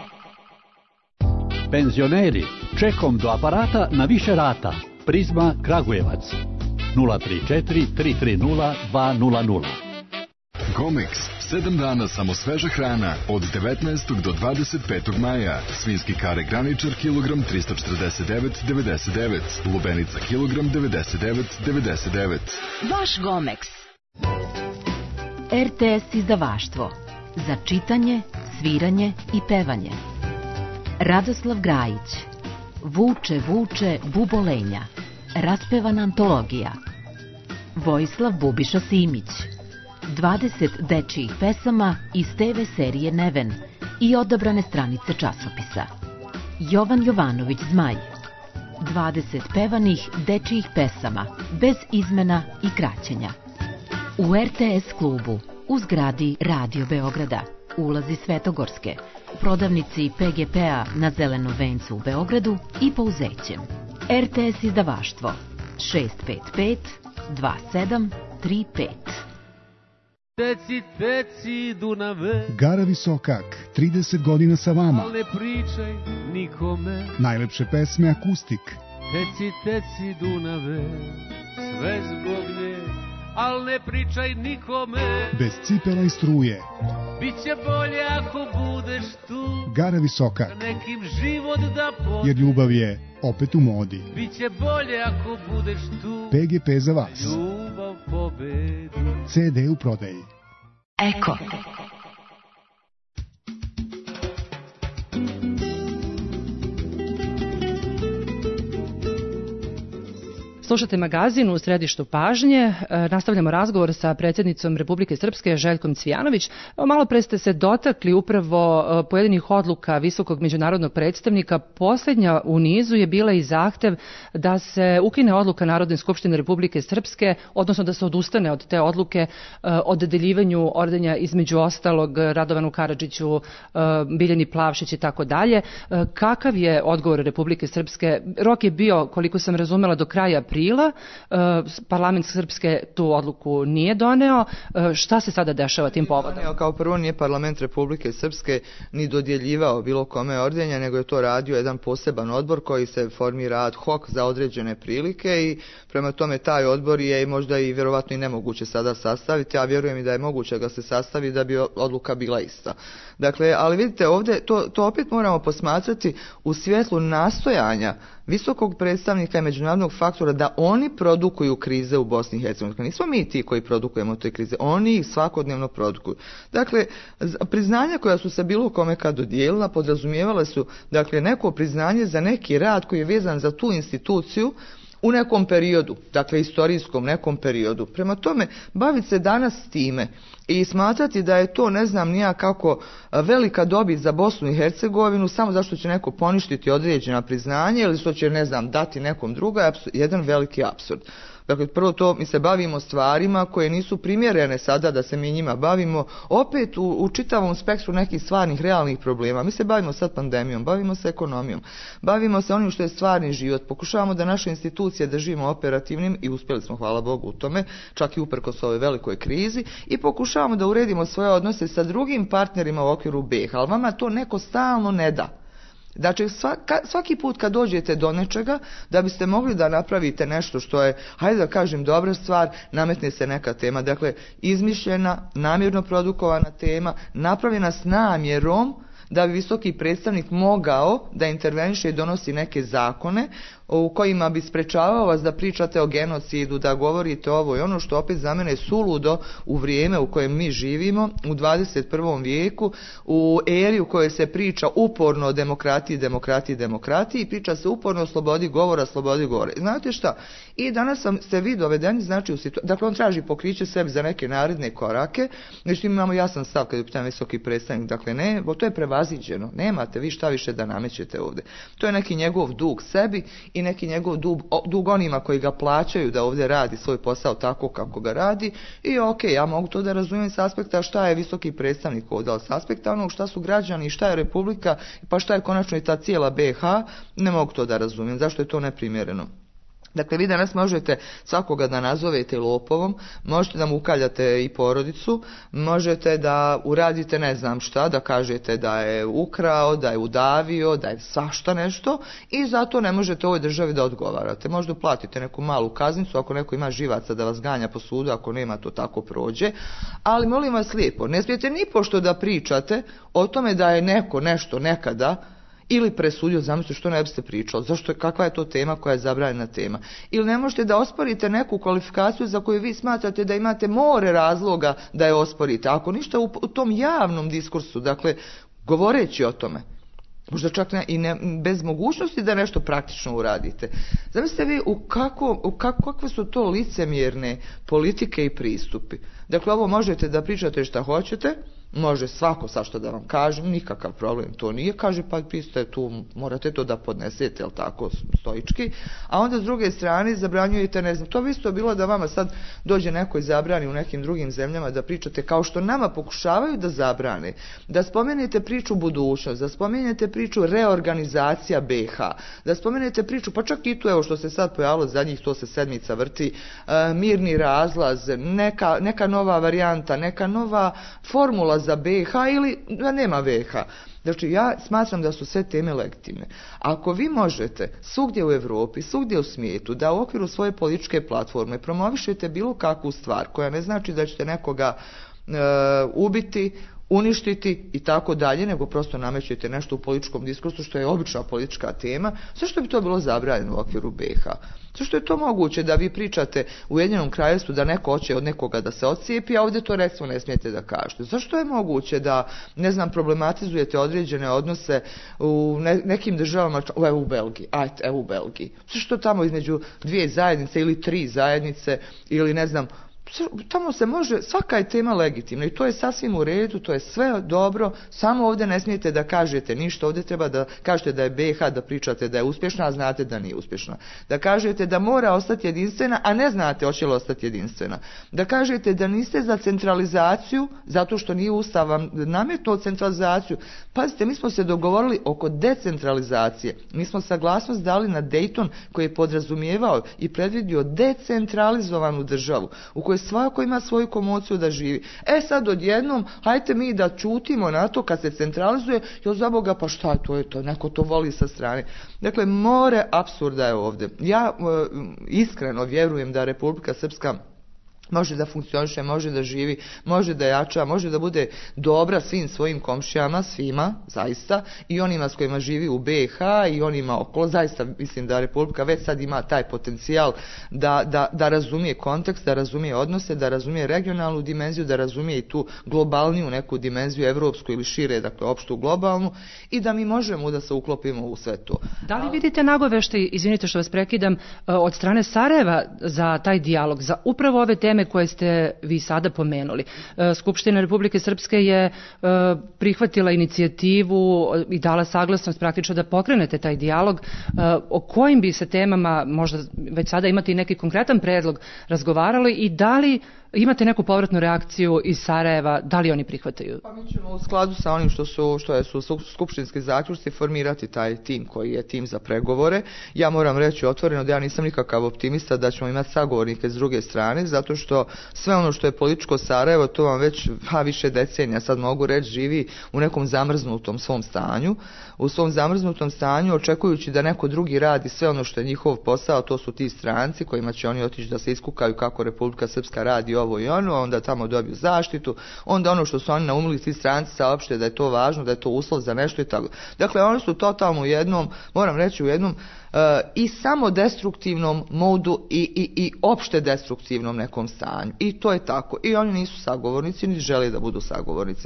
Penzioneri, čekom do aparata na više rata. Prizma Kragujevac 034 330 200. Gomex, 7 dana samo sveža hrana od 19. do 25. maja. Svinjski kare graničar kilogram 349,99. Lubenica kilogram 99,99. Vaš Gomex. RTS izdavaštvo. Za čitanje, sviranje i pevanje. Radoslav Grajić. Vuče, vuče, bubolenja. Raspevana antologija. Vojislav Bubiša Simić. 20 dečijih pesama iz TV serije Neven i odabrane stranice časopisa. Jovan Jovanović Zmaj. 20 pevanih dečijih pesama, bez izmena i kraćenja. U RTS klubu, u zgradi Radio Beograda, ulazi Svetogorske, u prodavnici PGP-a na Zelenom vencu u Beogradu i Pouzećem. RTS izdavaštvo 655 2735. Teci, teci, Dunave. Gara Visokak, 30 godina sa vama. Al ne pričaj nikome. Najlepše pesme akustik. Teci, teci, Dunave, sve zbog nje, al ne pričaj nikome. Bez cipela i struje. Biće bolje ako budeš tu. Gara Visokak. Nekim život da pobedi. Jer ljubav je opet u modi. Biće bolje ako budeš tu. PGP za vas. Ljubav pobedi. CD u prodaji. Eko. Slušate magazin u središtu pažnje. Nastavljamo razgovor sa predsjednicom Republike Srpske Željkom Cvijanović. Malo pre ste se dotakli upravo pojedinih odluka visokog međunarodnog predstavnika. Posljednja u nizu je bila i zahtev da se ukine odluka Narodne skupštine Republike Srpske, odnosno da se odustane od te odluke o dodeljivanju ordenja između ostalog Radovanu Karadžiću, Biljani Plavšić i tako dalje. Kakav je odgovor Republike Srpske? Rok je bio, koliko sam razumela, do kraja aprila. Parlament Srpske tu odluku nije doneo. Šta se sada dešava tim povodom? Kao prvo, nije Parlament Republike Srpske ni dodjeljivao bilo kome ordenja, nego je to radio jedan poseban odbor koji se formira ad hoc za određene prilike i prema tome taj odbor je možda i vjerovatno i nemoguće sada sastaviti, a vjerujem i da je moguće ga se sastavi da bi odluka bila ista. Dakle, ali vidite ovdje, to opet moramo posmatrati u svjetlu nastojanja visokog predstavnika i međunarodnog faktora da oni produkuju krize u Bosni i Hercegovini. Nismo mi ti koji produkujemo te krize, oni ih svakodnevno produkuju. Dakle, priznanja koja su se bilo kome kad dodijelila podrazumijevala su neko priznanje za neki rad koji je vezan za tu instituciju u nekom periodu, dakle istorijskom nekom periodu. Prema tome, baviti se danas s time i smatrati da je to, ne znam nija kako, velika dobit za Bosnu i Hercegovinu samo zašto će neko poništiti određena priznanja ili što će, ne znam, dati nekom druga, je jedan veliki apsurd. Dakle, prvo to mi se bavimo stvarima koje nisu primjerene sada da se mi njima bavimo opet u čitavom spektru nekih stvarnih, realnih problema. Mi se bavimo sad pandemijom, bavimo se ekonomijom, bavimo se onim što je stvarni život, pokušavamo da naše institucije držimo operativnim i uspjeli smo, hvala Bogu, u tome, čak i uprkos ovoj velikoj krizi, i pokušavamo da uredimo svoje odnose sa drugim partnerima u okviru BiH, ali vama to neko stalno ne da. Znači, svaki put kad dođete do nečega, da biste mogli da napravite nešto što je, hajde da kažem, dobra stvar, nametne se neka tema. Dakle, izmišljena, namjerno produkovana tema, napravljena s namjerom da bi visoki predstavnik mogao da interveniše i donosi neke zakone u kojima bi sprečavao vas da pričate o genocidu, da govorite ovo i ono, što opet za mene je suludo u vrijeme u kojem mi živimo, u 21. vijeku, u eri u kojoj se priča uporno o demokratiji i priča se uporno o slobodi govora. Znate šta? I danas ste vi dovedeni, znači, u situaciju, dakle, on traži pokriće sebi za neke naredne korake, znači imamo jasan stav kad je pitan visoki predstavnik, dakle, ne, to je prevaziđeno, nemate vi šta više da namećete ovdje. To je neki njegov dug sebi i neki njegov dug onima koji ga plaćaju da ovdje radi svoj posao tako kako ga radi. I ok, ja mogu to da razumijem s aspekta šta je visoki predstavnik ovdje, ali s aspekta onog šta su građani, šta je Republika, pa šta je konačno i ta cijela BiH, ne mogu to da razumijem. Zašto je to neprimjereno? Dakle, vi danas možete svakoga da nazovete lopovom, možete da mu ukaljate i porodicu, možete da uradite ne znam šta, da kažete da je ukrao, da je udavio, da je svašta nešto, i zato ne možete ovoj državi da odgovarate. Možda platite neku malu kaznicu ako neko ima živaca da vas ganja po sudu, ako nema, to tako prođe, ali molim vas lijepo, ne smijete ni pošto da pričate o tome da je neko nešto nekada ili presudio, zamislite što ne biste pričali, kakva je to tema koja je zabranjena tema. Ili ne možete da osporite neku kvalifikaciju za koju vi smatrate da imate more razloga da je osporite. Ako ništa u tom javnom diskursu, dakle, govoreći o tome, možda čak bez mogućnosti da nešto praktično uradite. Zamislite vi kakve su to licemjerne politike i pristupi. Dakle, ovo možete da pričate šta hoćete, može svako sašto da vam kaže, nikakav problem to nije, kaže pa vi ste tu, morate to da podnesete, jel tako, stoički, a onda s druge strane zabranjujete, ne znam, to bi isto bilo da vama sad dođe neko i zabrani u nekim drugim zemljama da pričate kao što nama pokušavaju da zabrane, da spomenete priču budućnost, da spomenete priču reorganizacija BiH, da spomenete priču, pa čak i tu evo što se sad pojavilo zadnjih, to se sedmica vrti, mirni razlaz, neka nova varijanta, neka nova formula za BiH ili da nema BiH. Znači, ja smatram da su sve teme legitimne. Ako vi možete svugdje u Europi, svugdje u svijetu, da u okviru svoje političke platforme promovišete bilo kakvu stvar, koja ne znači da ćete nekoga ubiti, uništiti i tako dalje, nego prosto namećete nešto u političkom diskursu, što je obična politička tema, zašto bi to bilo zabranjeno u okviru BiH? Zašto je to moguće da vi pričate u Ujedinjenom Kraljevstvu da neko hoće od nekoga da se odcijepi, a ovdje to recimo ne smijete da kažete? Zašto je moguće da, ne znam, problematizujete određene odnose u nekim državama, evo u Belgiji, evo u Belgiji? Zašto tamo između dvije zajednice ili tri zajednice ili ne znam, tamo se može, svaka je tema legitimna i to je sasvim u redu, to je sve dobro, samo ovdje ne smijete da kažete ništa, ovdje treba da kažete da je BiH, da pričate da je uspješna, a znate da nije uspješna. Da kažete da mora ostati jedinstvena, a ne znate hoće li ostati jedinstvena. Da kažete da niste za centralizaciju, zato što nije Ustav vam nametnuo centralizaciju. Pazite, mi smo se dogovorili oko decentralizacije. Mi smo saglasnost dali na Dayton koji je podrazumijevao i predvidio decentralizovanu državu u kojoj svako ima svoju komociju da živi. Sad odjednom, hajte mi da čutimo na to kad se centralizuje, jel za Boga, pa šta to je to, neko to voli sa strane. Dakle, more apsurda je ovdje. Ja iskreno vjerujem da Republika Srpska može da funkcioniše, može da živi, može da jača, može da bude dobra svim svojim komšijama, svima, zaista, i onima s kojima živi u BiH i onima okolo. Zaista mislim da Republika već sad ima taj potencijal da razumije kontekst, da razumije odnose, da razumije regionalnu dimenziju, da razumije i tu globalniju neku dimenziju, evropsku ili šire, dakle opštu globalnu, i da mi možemo da se uklopimo u sve to. Da li vidite nagoveštaj, izvinite što vas prekidam, od strane Sarajeva za taj dijalog, za upravo ove teme koje ste vi sada pomenuli? Skupština Republike Srpske je prihvatila inicijativu i dala saglasnost praktično da pokrenete taj dijalog. O kojim bi se temama, možda već sada imate i neki konkretan predlog, razgovarali i da li imate neku povratnu reakciju iz Sarajeva, da li oni prihvataju? Pa mi ćemo u skladu sa onim što su skupštinski zaključci formirati taj tim koji je tim za pregovore. Ja moram reći otvoreno da ja nisam nikakav optimista da ćemo imati sagovornike s druge strane, zato što sve ono što je političko Sarajevo, to vam već više decenija, sad mogu reći, živi u nekom zamrznutom svom stanju. U svom zamrznutom stanju, očekujući da neko drugi radi sve ono što je njihov posao, to su ti stranci kojima će oni otići da se iskukaju kako Republika Srpska radi ovo i ono, onda tamo dobiju zaštitu, onda ono što su oni naumili ti stranci saopšte da je to važno, da je to uslov za nešto i tako. Dakle, oni su totalno u jednom, moram reći, u jednom i samo destruktivnom modu i opšte destruktivnom nekom stanju. I to je tako. I oni nisu sagovornici, ni žele da budu sagovornici.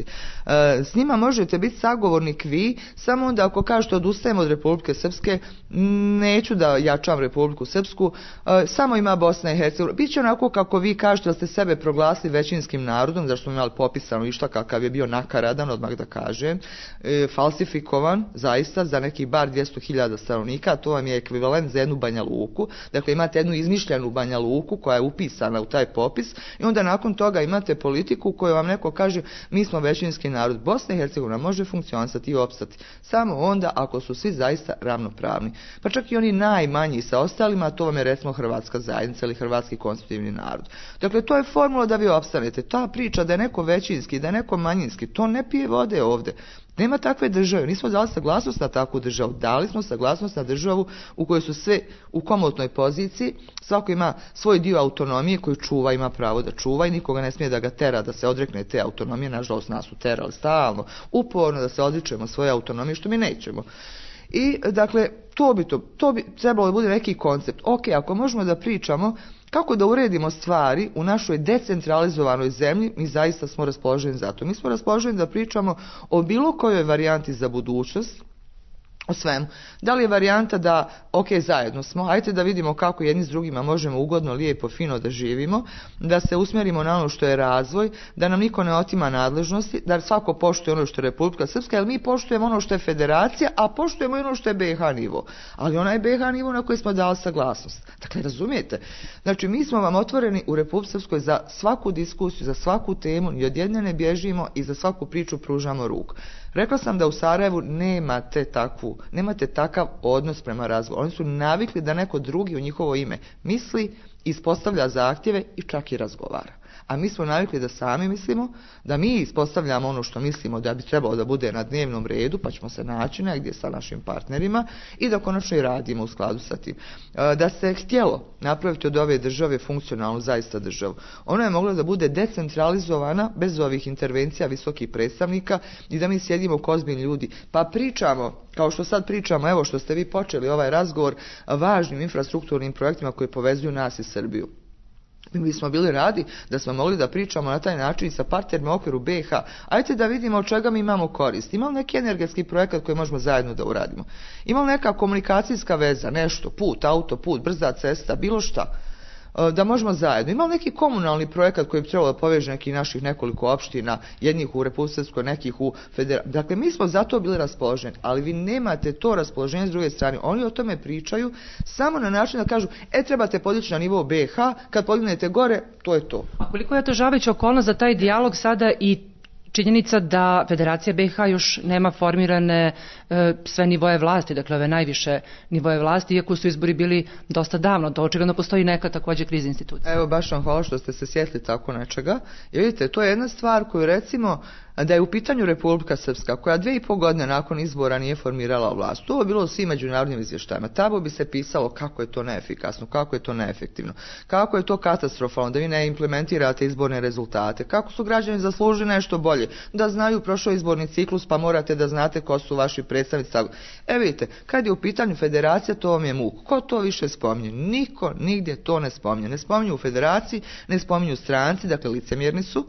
S njima možete biti sagovornik vi, samo onda ako kažete odustajemo od Republike Srpske, neću da jačam Republiku Srpsku, samo ima Bosna i Hercegovina. Biće onako kako vi kažete da ste sebe proglasili većinskim narodom, zašto smo imali popisano išta kakav je bio nakaradan, odmah da kažem, falsifikovan, zaista, za nekih bar 200.000 stanovnika, to vam je ekvivalent za jednu Banja Luku. Dakle, imate jednu izmišljenu Banja Luku koja je upisana u taj popis i onda nakon toga imate politiku koju vam neko kaže mi smo većinski narod. Bosna i Hercegovina može funkcionisati i opstati samo onda ako su svi zaista ravnopravni. Pa čak i oni najmanji sa ostalima, to vam je recimo hrvatska zajednica ili hrvatski konstitutivni narod. Dakle, to je formula da vi opstanete. Ta priča da je neko većinski, da je neko manjinski, to ne pije vode ovdje. Nema takve države, nismo dali saglasnost na takvu državu, dali smo saglasnost na državu u kojoj su sve u komotnoj poziciji, svako ima svoj dio autonomije koju čuva, ima pravo da čuva i nikoga ne smije da ga tera da se odrekne te autonomije, nažalost nas su terali stalno, uporno da se odričemo svoje autonomije, što mi nećemo. I dakle, to bi trebalo da bude neki koncept. Ok, ako možemo da pričamo kako da uredimo stvari u našoj decentralizovanoj zemlji, mi zaista smo raspoloženi za to. Mi smo raspoloženi da pričamo o bilo kojoj varijanti za budućnost, o svemu. Da li je varijanta da, ok, zajedno smo, ajte da vidimo kako jedni s drugima možemo ugodno, lijepo, fino da živimo, da se usmjerimo na ono što je razvoj, da nam niko ne otima nadležnosti, da svako poštuje ono što je Republika Srpska, jer mi poštujemo ono što je federacija, a poštujemo ono što je BiH nivo. Ali onaj BiH nivo na koji smo dali saglasnost. Dakle, razumijete? Znači, mi smo vam otvoreni u Republici Srpskoj za svaku diskusiju, za svaku temu, ni od jedne ne bježimo i za svaku priču pružamo ruku. Rekla sam da u Sarajevu nemate takav odnos prema razgovoru. Oni su navikli da neko drugi u njihovo ime misli, ispostavlja zahtjeve i čak i razgovara. A mi smo navikli da sami mislimo, da mi ispostavljamo ono što mislimo da bi trebalo da bude na dnevnom redu, pa ćemo se naći negdje sa našim partnerima i da konačno i radimo u skladu sa tim. Da se htjelo napraviti od ove države funkcionalnu zaista državu, ona je mogla da bude decentralizovana bez ovih intervencija visokih predstavnika i da mi sjedimo ko ozbiljni ljudi pa pričamo, kao što sad pričamo, evo što ste vi počeli ovaj razgovor, važnim infrastrukturnim projektima koji povezuju nas i Srbiju. Mi smo bili radi da smo mogli da pričamo na taj način sa partnerima u okviru BiH. Ajde da vidimo od čega mi imamo korist. Imamo neki energetski projekat koji možemo zajedno da uradimo. Imamo neka komunikacijska veza, nešto, put, autoput, brza cesta, bilo šta. Da možemo zajedno. Imamo neki komunalni projekat koji bi trebalo da poveže nekih naših nekoliko opština, jednih u Republici Srpskoj, nekih u federaciji. Dakle, mi smo zato bili raspoloženi, ali vi nemate to raspoloženje s druge strane. Oni o tome pričaju samo na način da kažu, trebate podići na nivo BiH, kad podignete gore, to je to. A koliko je otežavajuća okolnost za taj dijalog sada i činjenica da Federacija BiH još nema formirane sve nivoje vlasti, dakle ove najviše nivoje vlasti, iako su izbori bili dosta davno, to očigledno postoji neka također kriza institucija. Evo, baš vam hvala što ste se sjetili tako nečega. I vidite, to je jedna stvar koju recimo da je u pitanju Republika Srpska, koja 2,5 godine nakon izbora nije formirala vlast. To je bilo u svim međunarodnim izvještajima. Tamo bi se pisalo kako je to neefikasno, kako je to neefektivno, kako je to katastrofalno, da vi ne implementirate izborne rezultate, kako su građani zaslužili nešto bolje, da znaju prošao izborni ciklus pa morate da znate ko su vaši predstavnici. Vidite, kad je u pitanju federacija, to vam je muk. Ko to više spominje? Niko nigdje to ne spominje. Ne spominju u federaciji, ne spominju stranci, dakle licemjerni su.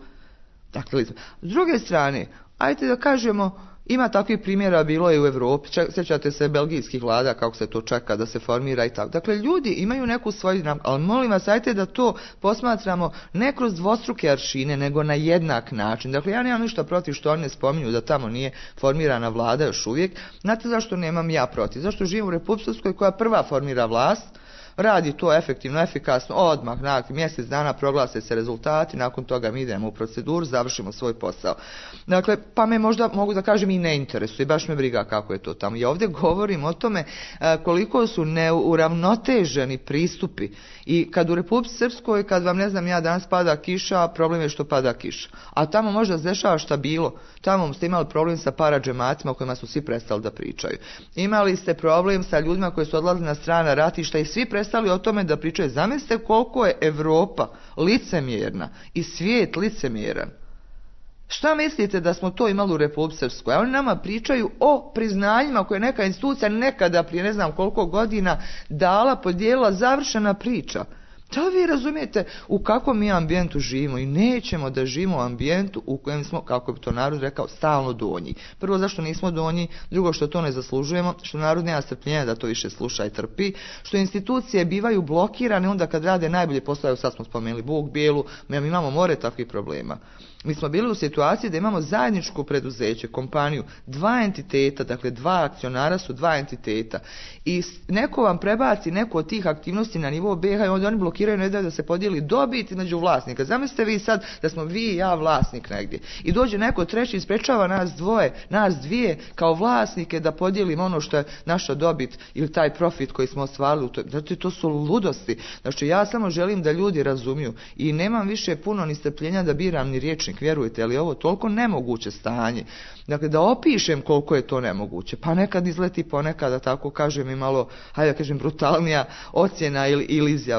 S druge strane, ajde da kažemo, ima takvih primjera, bilo je u Evropi, sjećate se belgijskih vlada, kako se to čeka da se formira i tako. Dakle, ljudi imaju neku svoju dinamiku, ali molim vas, ajde da to posmatramo ne kroz dvostruke aršine, nego na jednak način. Dakle, ja nemam ništa protiv što oni ne spominju da tamo nije formirana vlada još uvijek. Znate zašto nemam ja protiv? Zašto živim u Republici Srpskoj koja prva formira vlast, radi to efektivno, efikasno, odmah, nakon mjesec dana proglase se rezultati, nakon toga mi idemo u proceduru, završimo svoj posao. Dakle, pa me možda mogu da kažem i ne interesuje, baš me briga kako je to tamo. Ja ovdje govorim o tome koliko su neuravnoteženi pristupi i kad u Republici Srpskoj, kad vam ne znam ja danas pada kiša, problem je što pada kiša. A tamo možda se dešava šta bilo. Tamo ste imali problem sa paradžematima o kojima su svi prestali da pričaju. Imali ste problem sa ljudima koji su odlazili na strana ratišta i svi prestali o tome da pričaju. Zamislite koliko je Evropa licemjerna i svijet licemjeran. Šta mislite da smo to imali u Republici Srpskoj? A oni nama pričaju o priznanjima koje neka institucija nekada prije ne znam koliko godina dala, podijelila, završena priča. Da li vi razumijete u kakvom mi ambijentu živimo i nećemo da živimo u ambijentu u kojem smo, kako bi to narod rekao, stalno donji. Prvo, zašto nismo donji, drugo, što to ne zaslužujemo, što narod nema strpljenja da to više sluša i trpi, što institucije bivaju blokirane onda kad rade najbolje poslove, sad smo spomenuli Bog, Bijelu, mi imamo more takvih problema. Mi smo bili u situaciji da imamo zajedničko preduzeće, kompaniju, dva entiteta, dakle dva akcionara su dva entiteta i neko vam prebaci neku od tih aktivnosti na nivo BiH i onda oni blokiraju, ne daju da se podijeli dobit između vlasnika. Zamislite vi sad da smo vi i ja vlasnik negdje i dođe neko treći i sprečava nas dvije kao vlasnike da podijelimo ono što je naša dobit ili taj profit koji smo ostvarili. Znači, to su ludosti. Znači, ja samo želim da ljudi razumiju i nemam više puno ni strpljenja da biram ni rječnik, vjerujte, ali ovo toliko nemoguće stanje. Dakle, da opišem koliko je to nemoguće. Pa nekad izleti ponekad, da tako kažem, i malo, hajde da kažem, brutalnija ocjena ili izjava.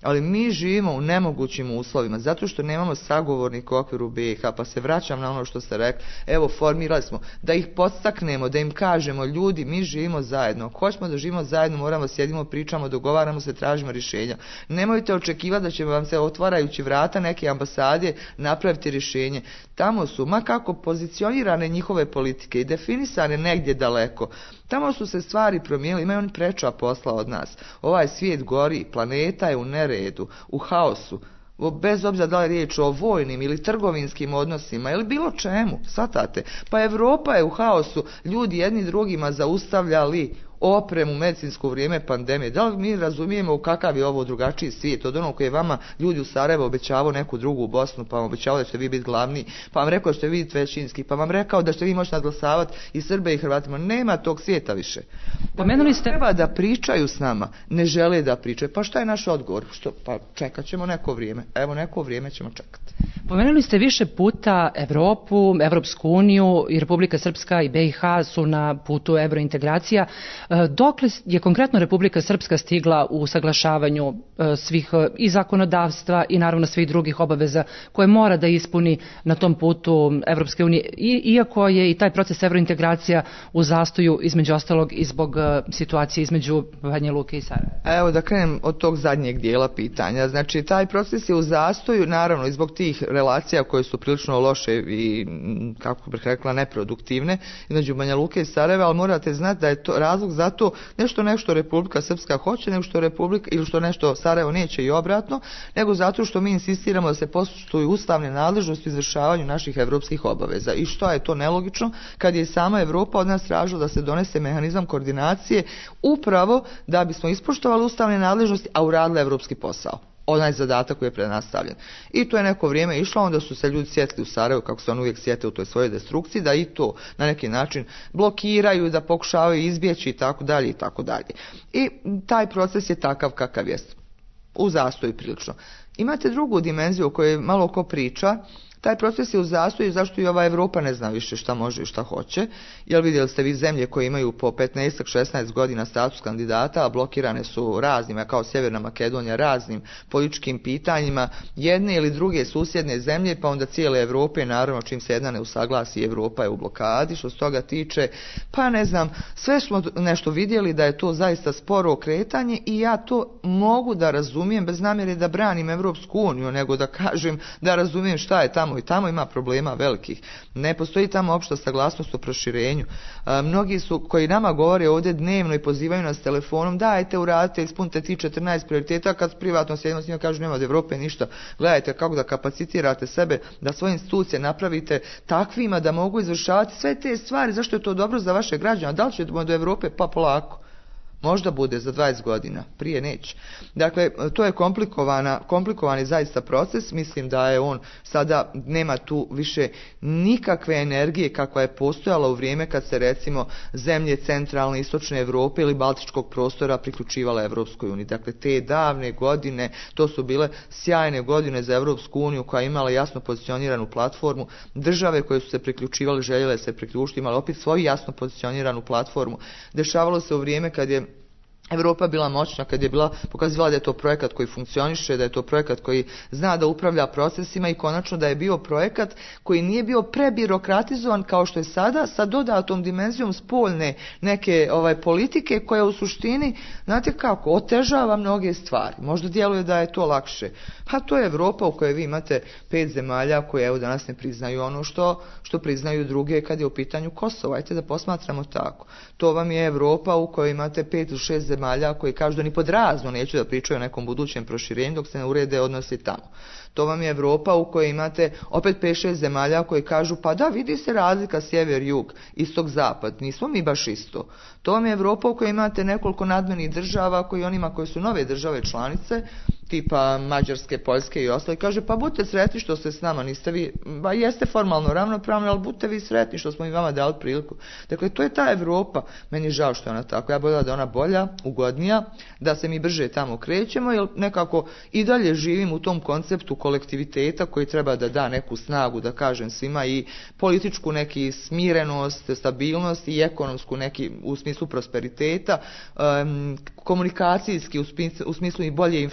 ali mi živimo u nemogućim uslovima, zato što nemamo sagovornika u okviru BiH, pa se vraćam na ono što ste rekli, evo formirali smo, da ih podstaknemo, da im kažemo, ljudi, mi živimo zajedno, ako hoćemo da živimo zajedno, moramo sjedimo, pričamo, dogovaramo se, tražimo rješenja. Nemojte očekivati da će vam se otvarajući vrata neke ambasade napraviti rješenje. Tamo su, ma kako pozicionirane njihove politike i definisane negdje daleko, tamo su se stvari promijenile, imaju oni preča posla od nas. Ovaj svijet gori, planeta je u neredu, u haosu, bez obzira da li je riječ o vojnim ili trgovinskim odnosima ili bilo čemu, shvatate? Pa Europa je u haosu, ljudi jedni drugima zaustavljali opremu medicinsko vrijeme pandemije. Da li mi razumijemo u kakav je ovo drugačiji svijet od onog koji je vama ljudi u Sarajevo obećavao neku drugu u Bosnu, pa vam obećavao da ćete vi biti glavni, pa vam rekao da ćete vi biti većinski, pa vam rekao da ćete vi moći nadglasavati i Srbe i Hrvatima. Nema tog svijeta više. Pomenuli ste... Treba da pričaju s nama, ne žele da pričaju. Pa šta je naš odgovor? Pa čekat ćemo neko vrijeme. Evo neko vrijeme ćemo čekati. Pomenuli ste više puta Evropu, Evropsku uniju i Republika Srpska i BiH su na putu evrointegracija. Dokle je konkretno Republika Srpska stigla u saglašavanju svih i zakonodavstva i naravno svih drugih obaveza koje mora da ispuni na tom putu Evropske unije, iako je i taj proces evrointegracija u zastoju između ostalog i zbog situacije između Banja Luke i Sarajeva? Evo da krenem od tog zadnjeg dijela pitanja. Znači taj proces je u zastoju naravno i zbog tih relacija koje su prilično loše i kako bih rekla neproduktivne između Banja Luke i Sarajeva, ali morate znati da je to razlog za to nešto Republika Srpska hoće, nego što Republika ili što nešto Sarajevo neće i obratno, nego zato što mi insistiramo da se poštuju ustavne nadležnosti u izvršavanju naših evropskih obaveza. I što je to nelogično kad je sama Evropa od nas tražila da se donese mehanizam koordinacije upravo da bismo ispoštovali ustavne nadležnosti, a uradili evropski posao. Onaj zadatak koji je pred nas stavljen. I to je neko vrijeme išlo, onda su se ljudi sjetili u Sarajevu, kako se on uvijek sjete u toj svojoj destrukciji, da i to na neki način blokiraju, da pokušavaju izbjeći i tako dalje i tako dalje. I taj proces je takav kakav jest. U zastoju prilično. Imate drugu dimenziju o kojoj malo ko priča. Taj proces je u zastoju zašto i ova Evropa ne zna više šta može i šta hoće. Jer vidjeli ste vi zemlje koje imaju po 15-16 godina status kandidata, a blokirane su raznim, kao Sjeverna Makedonija, raznim političkim pitanjima, jedne ili druge susjedne zemlje, pa onda cijele Evrope, naravno čim se jedna ne usaglasi, Evropa je u blokadi, što se toga tiče, pa ne znam, sve smo nešto vidjeli da je to zaista sporo okretanje i ja to mogu da razumijem bez namjere da branim Evropsku uniju, nego da kažem da razumijem šta je tamo i tamo ima problema velikih. Ne postoji tamo opšta saglasnost o proširenju. Mnogi su koji nama govore ovdje dnevno i pozivaju nas telefonom, dajte uradite, ispunite ti 14 prioriteta, kad privatno sjedimo s njima kažu nema od Evrope ništa. Gledajte kako da kapacitirate sebe, da svoje institucije napravite takvima da mogu izvršavati sve te stvari, zašto je to dobro za vaše građane. Da li ćemo do Evrope? Pa polako. Možda bude za 20 godina, prije neće. Dakle, to je komplikovani zaista proces, mislim da je on sada, nema tu više nikakve energije kakva je postojala u vrijeme kad se recimo zemlje centralne, istočne Europe ili baltičkog prostora priključivale Evropskoj uniji. Dakle, te davne godine, to su bile sjajne godine za Evropsku uniju koja je imala jasno pozicioniranu platformu, države koje su se priključivale, željele se priključiti, imale opet svoju jasno pozicioniranu platformu. Dešavalo se u vrijeme kad je Evropa bila moćna, kad je bila pokazivala da je to projekat koji funkcioniše, da je to projekat koji zna da upravlja procesima i konačno da je bio projekat koji nije bio prebirokratizovan kao što je sada, sa dodatom dimenzijom spoljne neke politike koja u suštini, znate kako, otežava mnoge stvari. Možda djeluje da je to lakše. Pa to je Evropa u kojoj vi imate 5 zemalja koje evo danas ne priznaju ono što priznaju druge kad je u pitanju Kosovo. Ajte da posmatramo tako. To vam je Evropa u kojoj imate 5 ili 6 zemalja koji kažu da ni pod razno neću da pričaju o nekom budućem proširenju dok se ne urede odnosi tamo. To vam je Evropa u kojoj imate opet 5-6 zemalja koji kažu pa da, vidi se razlika sjever-jug, istok-zapad, nismo mi baš isto. To vam je Evropa u kojoj imate nekoliko nadmenih država koji onima koji su nove države članice, tipa Mađarske, Poljske i ostale, kaže pa budite sretni što ste s nama, niste vi, ba jeste formalno ravnopravni, ali budite vi sretni što smo i vama dali priliku. Dakle, to je ta Evropa, meni je žao što je ona tako, ja voljela da je ona bolja, ugodnija, da se mi brže tamo krećemo, jer nekako i dalje živim u tom konceptu kolektiviteta koji treba da da neku snagu, da kažem svima, i političku neki smirenost, stabilnost i ekonomsku neki u smislu prosperiteta, komunikacijski u smislu i bolje infrastrukture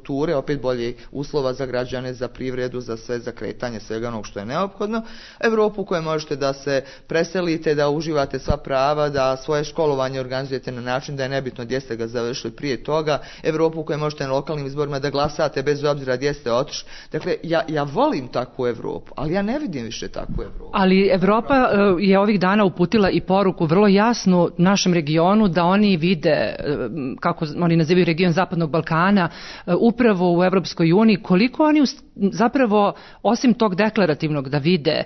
infrastrukture, opet bolje uslova za građane, za privredu, za sve, za kretanje svega onog što je neophodno. Europu u kojoj možete da se preselite, da uživate sva prava, da svoje školovanje organizujete na način da je nebitno gdje ste ga završili prije toga. Europu u kojoj možete na lokalnim izborima da glasate bez obzira gdje ste otišli. Dakle, ja volim takvu Europu, ali ja ne vidim više takvu Europu. Ali Evropa je ovih dana uputila i poruku vrlo jasnu našem regionu da oni vide, kako oni nazivaju region Zapadnog Balkana, upravo u Evropskoj uniji, koliko oni zapravo, osim tog deklarativnog da vide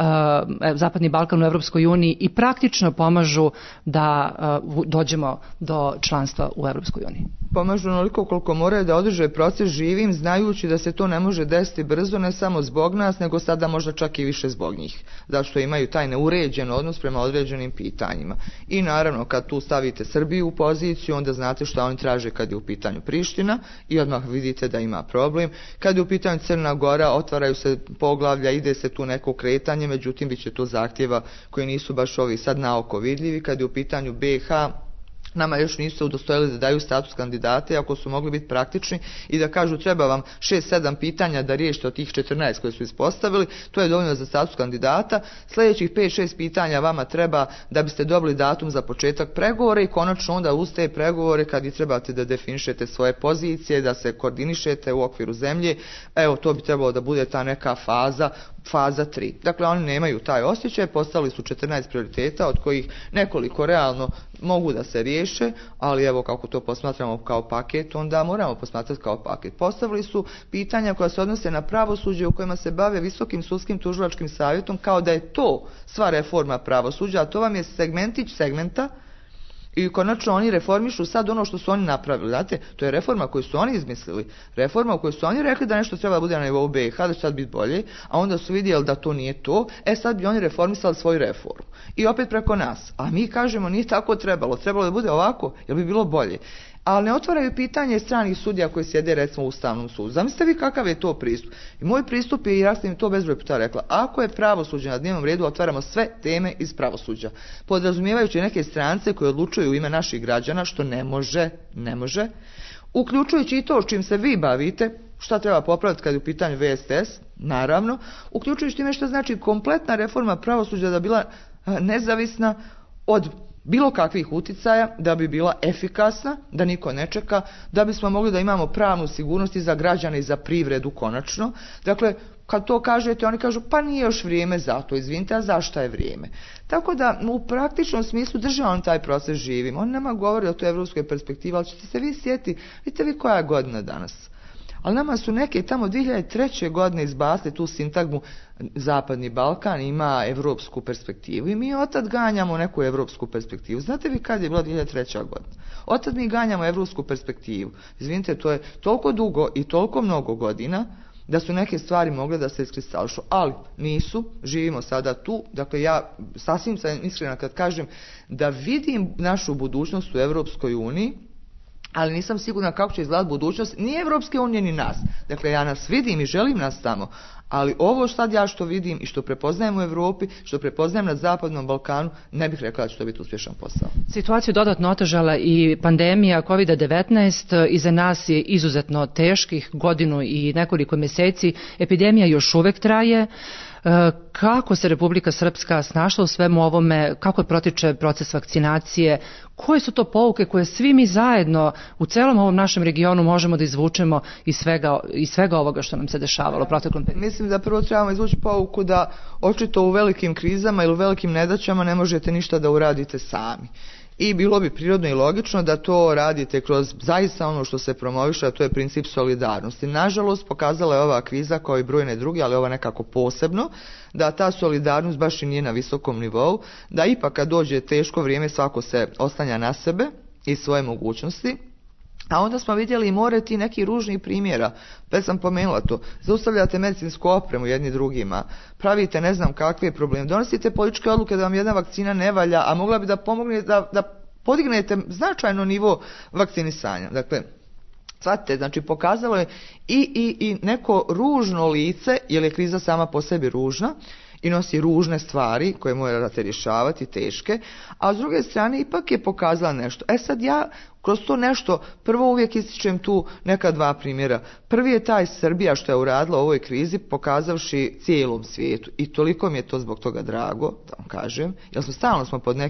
Zapadni Balkan u Evropskoj uniji i praktično pomažu da dođemo do članstva u Evropskoj uniji. Pomažu onoliko koliko moraju da održe proces živim, znajući da se to ne može desiti brzo, ne samo zbog nas, nego sada možda čak i više zbog njih. Zato što imaju taj neuređen odnos prema određenim pitanjima. I naravno, kad tu stavite Srbiju u poziciju, onda znate što oni traže kad je u pitanju Priština i odmah vidite da ima problem. Kad je u pitanju Crna Gora, otvaraju se poglavlja, ide se tu neko kretanje, međutim bit će to zahtjeva koji nisu baš ovi sad naoko vidljivi. Kad je u pitanju BiH, nama još nisu se udostojili da daju status kandidate, ako su mogli biti praktični i da kažu treba vam 6-7 pitanja da riješite od tih 14 koje su ispostavili, to je dovoljno za status kandidata. Sljedećih 5-6 pitanja vama treba da biste dobili datum za početak pregovora i konačno onda uz te pregovore kad i trebate da definišete svoje pozicije, da se koordinišete u okviru zemlje, evo to bi trebalo da bude ta neka faza 3. Dakle, oni nemaju taj osjećaj, postavili su 14 prioriteta, od kojih nekoliko realno mogu da se riješe, ali evo kako to posmatramo kao paket, onda moramo posmatrati kao paket. Postavili su pitanja koja se odnose na pravosuđe u kojima se bave Visokim sudskim tužilačkim savjetom, kao da je to sva reforma pravosuđa, a to vam je segmentić segmenta. I konačno oni reformišu sad ono što su oni napravili. Znate, to je reforma koju su oni izmislili. Reforma u kojoj su oni rekli da nešto treba da bude na nivou BiH, da će sad biti bolje, a onda su vidjeli da to nije to, sad bi oni reformisali svoju reformu. I opet preko nas. A mi kažemo nije tako trebalo da bude ovako, jer bi bilo bolje. Ali ne otvaraju pitanje stranih sudija koji sjede recimo u Ustavnom sudu. Zamislite vi kakav je to pristup. I moj pristup je, i ja sam im to bezbroj puta rekla, ako je pravosuđe na dnevnom redu, otvaramo sve teme iz pravosuđa. Podrazumijevajući neke strance koje odlučuju u ime naših građana, što ne može, uključujući i to čim se vi bavite, šta treba popraviti kad je u pitanju VSS, naravno, uključujući time što znači kompletna reforma pravosuđa da bila nezavisna od bilo kakvih uticaja, da bi bila efikasna, da niko ne čeka, da bismo mogli da imamo pravnu sigurnost i za građane i za privredu konačno. Dakle, kad to kažete, oni kažu pa nije još vrijeme za to, izvinite, a zašto je vrijeme? Tako da u praktičnom smislu državom taj proces živimo. On nama govori o toj evropskoj perspektivi, ali ćete se vi sjetiti, vidite vi koja je godina danas. Ali nama su neke tamo 2003. godine izbacili tu sintagmu Zapadni Balkan ima evropsku perspektivu i mi otad ganjamo neku evropsku perspektivu. Znate vi kad je bila 2003. godina? Otad mi ganjamo evropsku perspektivu. Izvinite, to je toliko dugo i toliko mnogo godina da su neke stvari mogle da se iskristališu, ali nisu, živimo sada tu. Dakle, ja sasvim sam iskrena kad kažem da vidim našu budućnost u Evropskoj uniji, ali nisam sigurna kako će izgledati budućnost ni Evropske unije ni nas. Dakle, ja nas vidim i želim nas tamo, ali ovo sad ja što vidim i što prepoznajem u Europi, što prepoznajem na Zapadnom Balkanu, ne bih rekla da će to biti uspješan posao. Situaciju dodatno otežala i pandemija COVID-19, iza nas je izuzetno teških godinu i nekoliko mjeseci, epidemija još uvek traje. Kako se Republika Srpska snašla u svemu ovome, kako protiče proces vakcinacije, koje su to pouke koje svi mi zajedno u celom ovom našem regionu možemo da izvučemo iz svega ovoga što nam se dešavalo proteklom periodu? Mislim da prvo trebamo izvući pouku da očito u velikim krizama ili u velikim nedaćama ne možete ništa da uradite sami. I bilo bi prirodno i logično da to radite kroz zaista ono što se promoviše, a to je princip solidarnosti. Nažalost, pokazala je ova kriza kao i brojne druge, ali ova nekako posebno, da ta solidarnost baš i nije na visokom nivou, da ipak kad dođe teško vrijeme svako se oslanja na sebe i svoje mogućnosti. A onda smo vidjeli i more ti neki ružnih primjera, već sam pomenula to, zaustavljate medicinsku opremu jedni drugima, pravite ne znam kakve probleme, donosite političke odluke da vam jedna vakcina ne valja, a mogla bi da pomogne da podignete značajno nivo vakcinisanja. Dakle, shvatite, znači pokazalo je i neko ružno lice, jer je kriza sama po sebi ružna, i nosi ružne stvari koje morate rješavati, teške, a s druge strane ipak je pokazala nešto. Sad ja kroz to nešto, prvo uvijek ističem tu neka dva primjera. Prvi je taj Srbija što je uradila u ovoj krizi pokazavši cijelom svijetu i toliko mi je to zbog toga drago, da vam kažem, jer stalno smo pod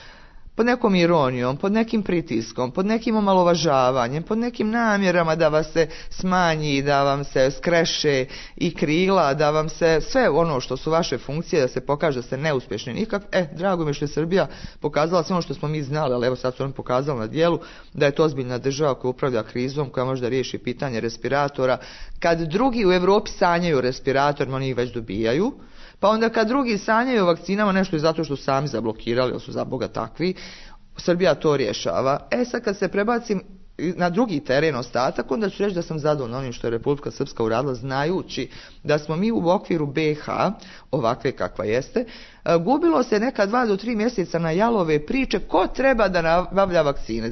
nekom ironijom, pod nekim pritiskom, pod nekim omalovažavanjem, pod nekim namjerama da vas se smanji, da vam se skreše i krila, da vam se sve ono što su vaše funkcije, da se pokaže da ste neuspješni nikak. Drago mi je što je Srbija pokazala sve ono što smo mi znali, ali evo sad su oni pokazali na dijelu da je to ozbiljna država koja upravlja krizom, koja može da riješi pitanje respiratora. Kad drugi u Europi sanjaju o respiratorima, oni ih već dobijaju. Pa onda kad drugi sanjaju o vakcinama, nešto je zato što su sami zablokirali, ili su za Boga takvi, Srbija to rješava. Sad kad se prebacim na drugi teren ostatak, onda ću reći da sam zadovoljna onim što je Republika Srpska uradila, znajući da smo mi u okviru BiH, ovakve kakva jeste, gubilo se neka 2 do 3 mjeseca na jalove priče ko treba da nabavlja vakcine.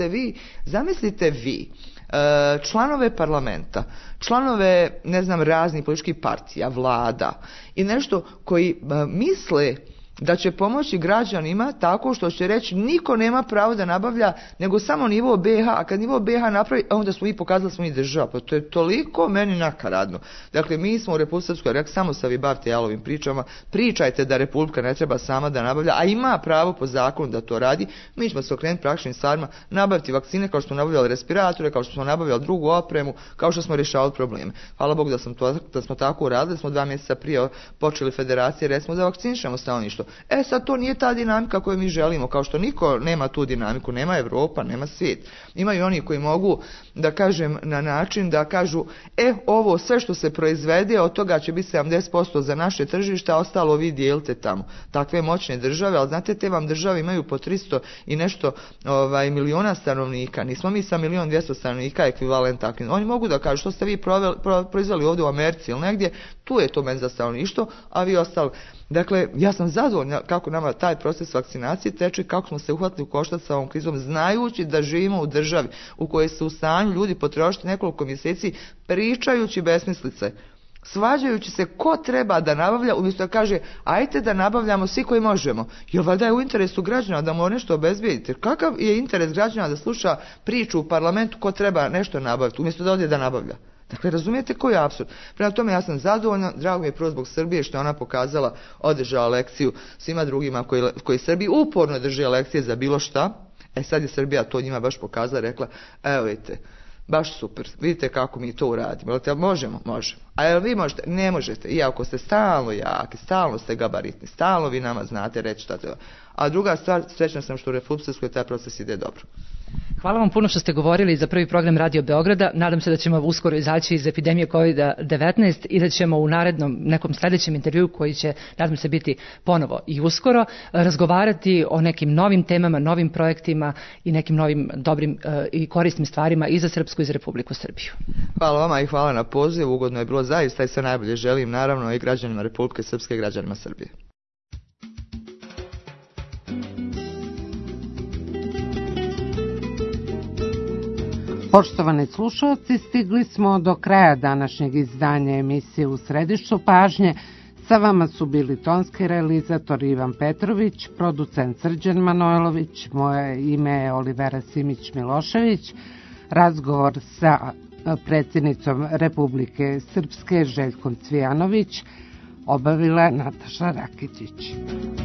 Zamislite vi članove parlamenta, članove, ne znam, raznih političkih partija, vlada i nešto koji misle da će pomoći građanima tako što će reći niko nema pravo da nabavlja nego samo nivo BiH, a kad nivo BiH napravi, onda smo i pokazali smo i država, pa to je toliko meni nakaradno. Dakle, mi smo u Republici Srpskoj rekli, samo se vi bavite jalovim pričama, pričajte da Republika ne treba sama da nabavlja, a ima pravo po zakonu da to radi, mi ćemo se okrenuti praktičnim stvarima, nabaviti vakcine kao što smo nabavljali respiratore, kao što smo nabavljali drugu opremu, kao što smo rješavali probleme. Hvala Bogu da smo tako uradili, da smo 2 mjeseca prije počeli federacije, recimo da vakcinišemo stanovništvo. Sad to nije ta dinamika koju mi želimo, kao što niko nema tu dinamiku, nema Evropa, nema svijet. Imaju oni koji mogu, da kažem, na način da kažu, ovo sve što se proizvede, od toga će biti 70% za naše tržište, a ostalo vi dijelite tamo. Takve moćne države, ali znate, te vam države imaju po 300 i nešto miliona stanovnika. Nismo mi sa 1.200.000 stanovnika ekvivalent takvim. Oni mogu da kažu, što ste vi proizveli ovdje u Americi ili negdje, tu je to meni za stanovništvo, a vi ostali. Dakle, ja sam zadovoljna kako nama taj proces vakcinacije teče, kako smo se uhvatili u koštac sa ovom krizom, znajući da živimo u državi u kojoj su u stanju ljudi potrošiti nekoliko mjeseci pričajući besmislice, svađajući se ko treba da nabavlja, umjesto da kaže ajte da nabavljamo svi koji možemo. Jer valjda je u interesu građana da mu nešto obezbijedite. Kakav je interes građana da sluša priču u parlamentu ko treba nešto nabaviti, umjesto da ode da nabavlja? Dakle, razumijete koji je apsurd. Prema tome ja sam zadovoljna, drago mi je prvo zbog Srbije što je ona pokazala, održala lekciju svima drugima koji Srbiji uporno drže lekcije za bilo šta. Sad je Srbija to njima baš pokazala, rekla, evo vidite, baš super, vidite kako mi to uradimo. Možemo. A jel vi možete? Ne možete. Iako ste stalno jaki, stalno ste gabaritni, stalno vi nama znate reći šta treba. A druga stvar, srećna sam što u Republici Srpskoj taj proces ide dobro. Hvala vam puno što ste govorili za prvi program Radio Beograda. Nadam se da ćemo uskoro izaći iz epidemije COVID-19 i da ćemo u narednom nekom sljedećem intervjuu koji će, nadam se, biti ponovo i uskoro, razgovarati o nekim novim temama, novim projektima i nekim novim dobrim i korisnim stvarima i za Srpsku i za Republiku Srbiju. Hvala vama i hvala na pozivu. Ugodno je bilo zaista i sve najbolje želim naravno i građanima Republike Srpske i građanima Srbije. Poštovani slušalci, stigli smo do kraja današnjeg izdanja emisije U središtu pažnje. Sa vama su bili tonski realizator Ivan Petrović, producent Srđan Manojlović, moje ime je Olivera Simić-Milošević. Razgovor sa predsjednicom Republike Srpske Željkom Cvijanović obavila Nataša Rakičić.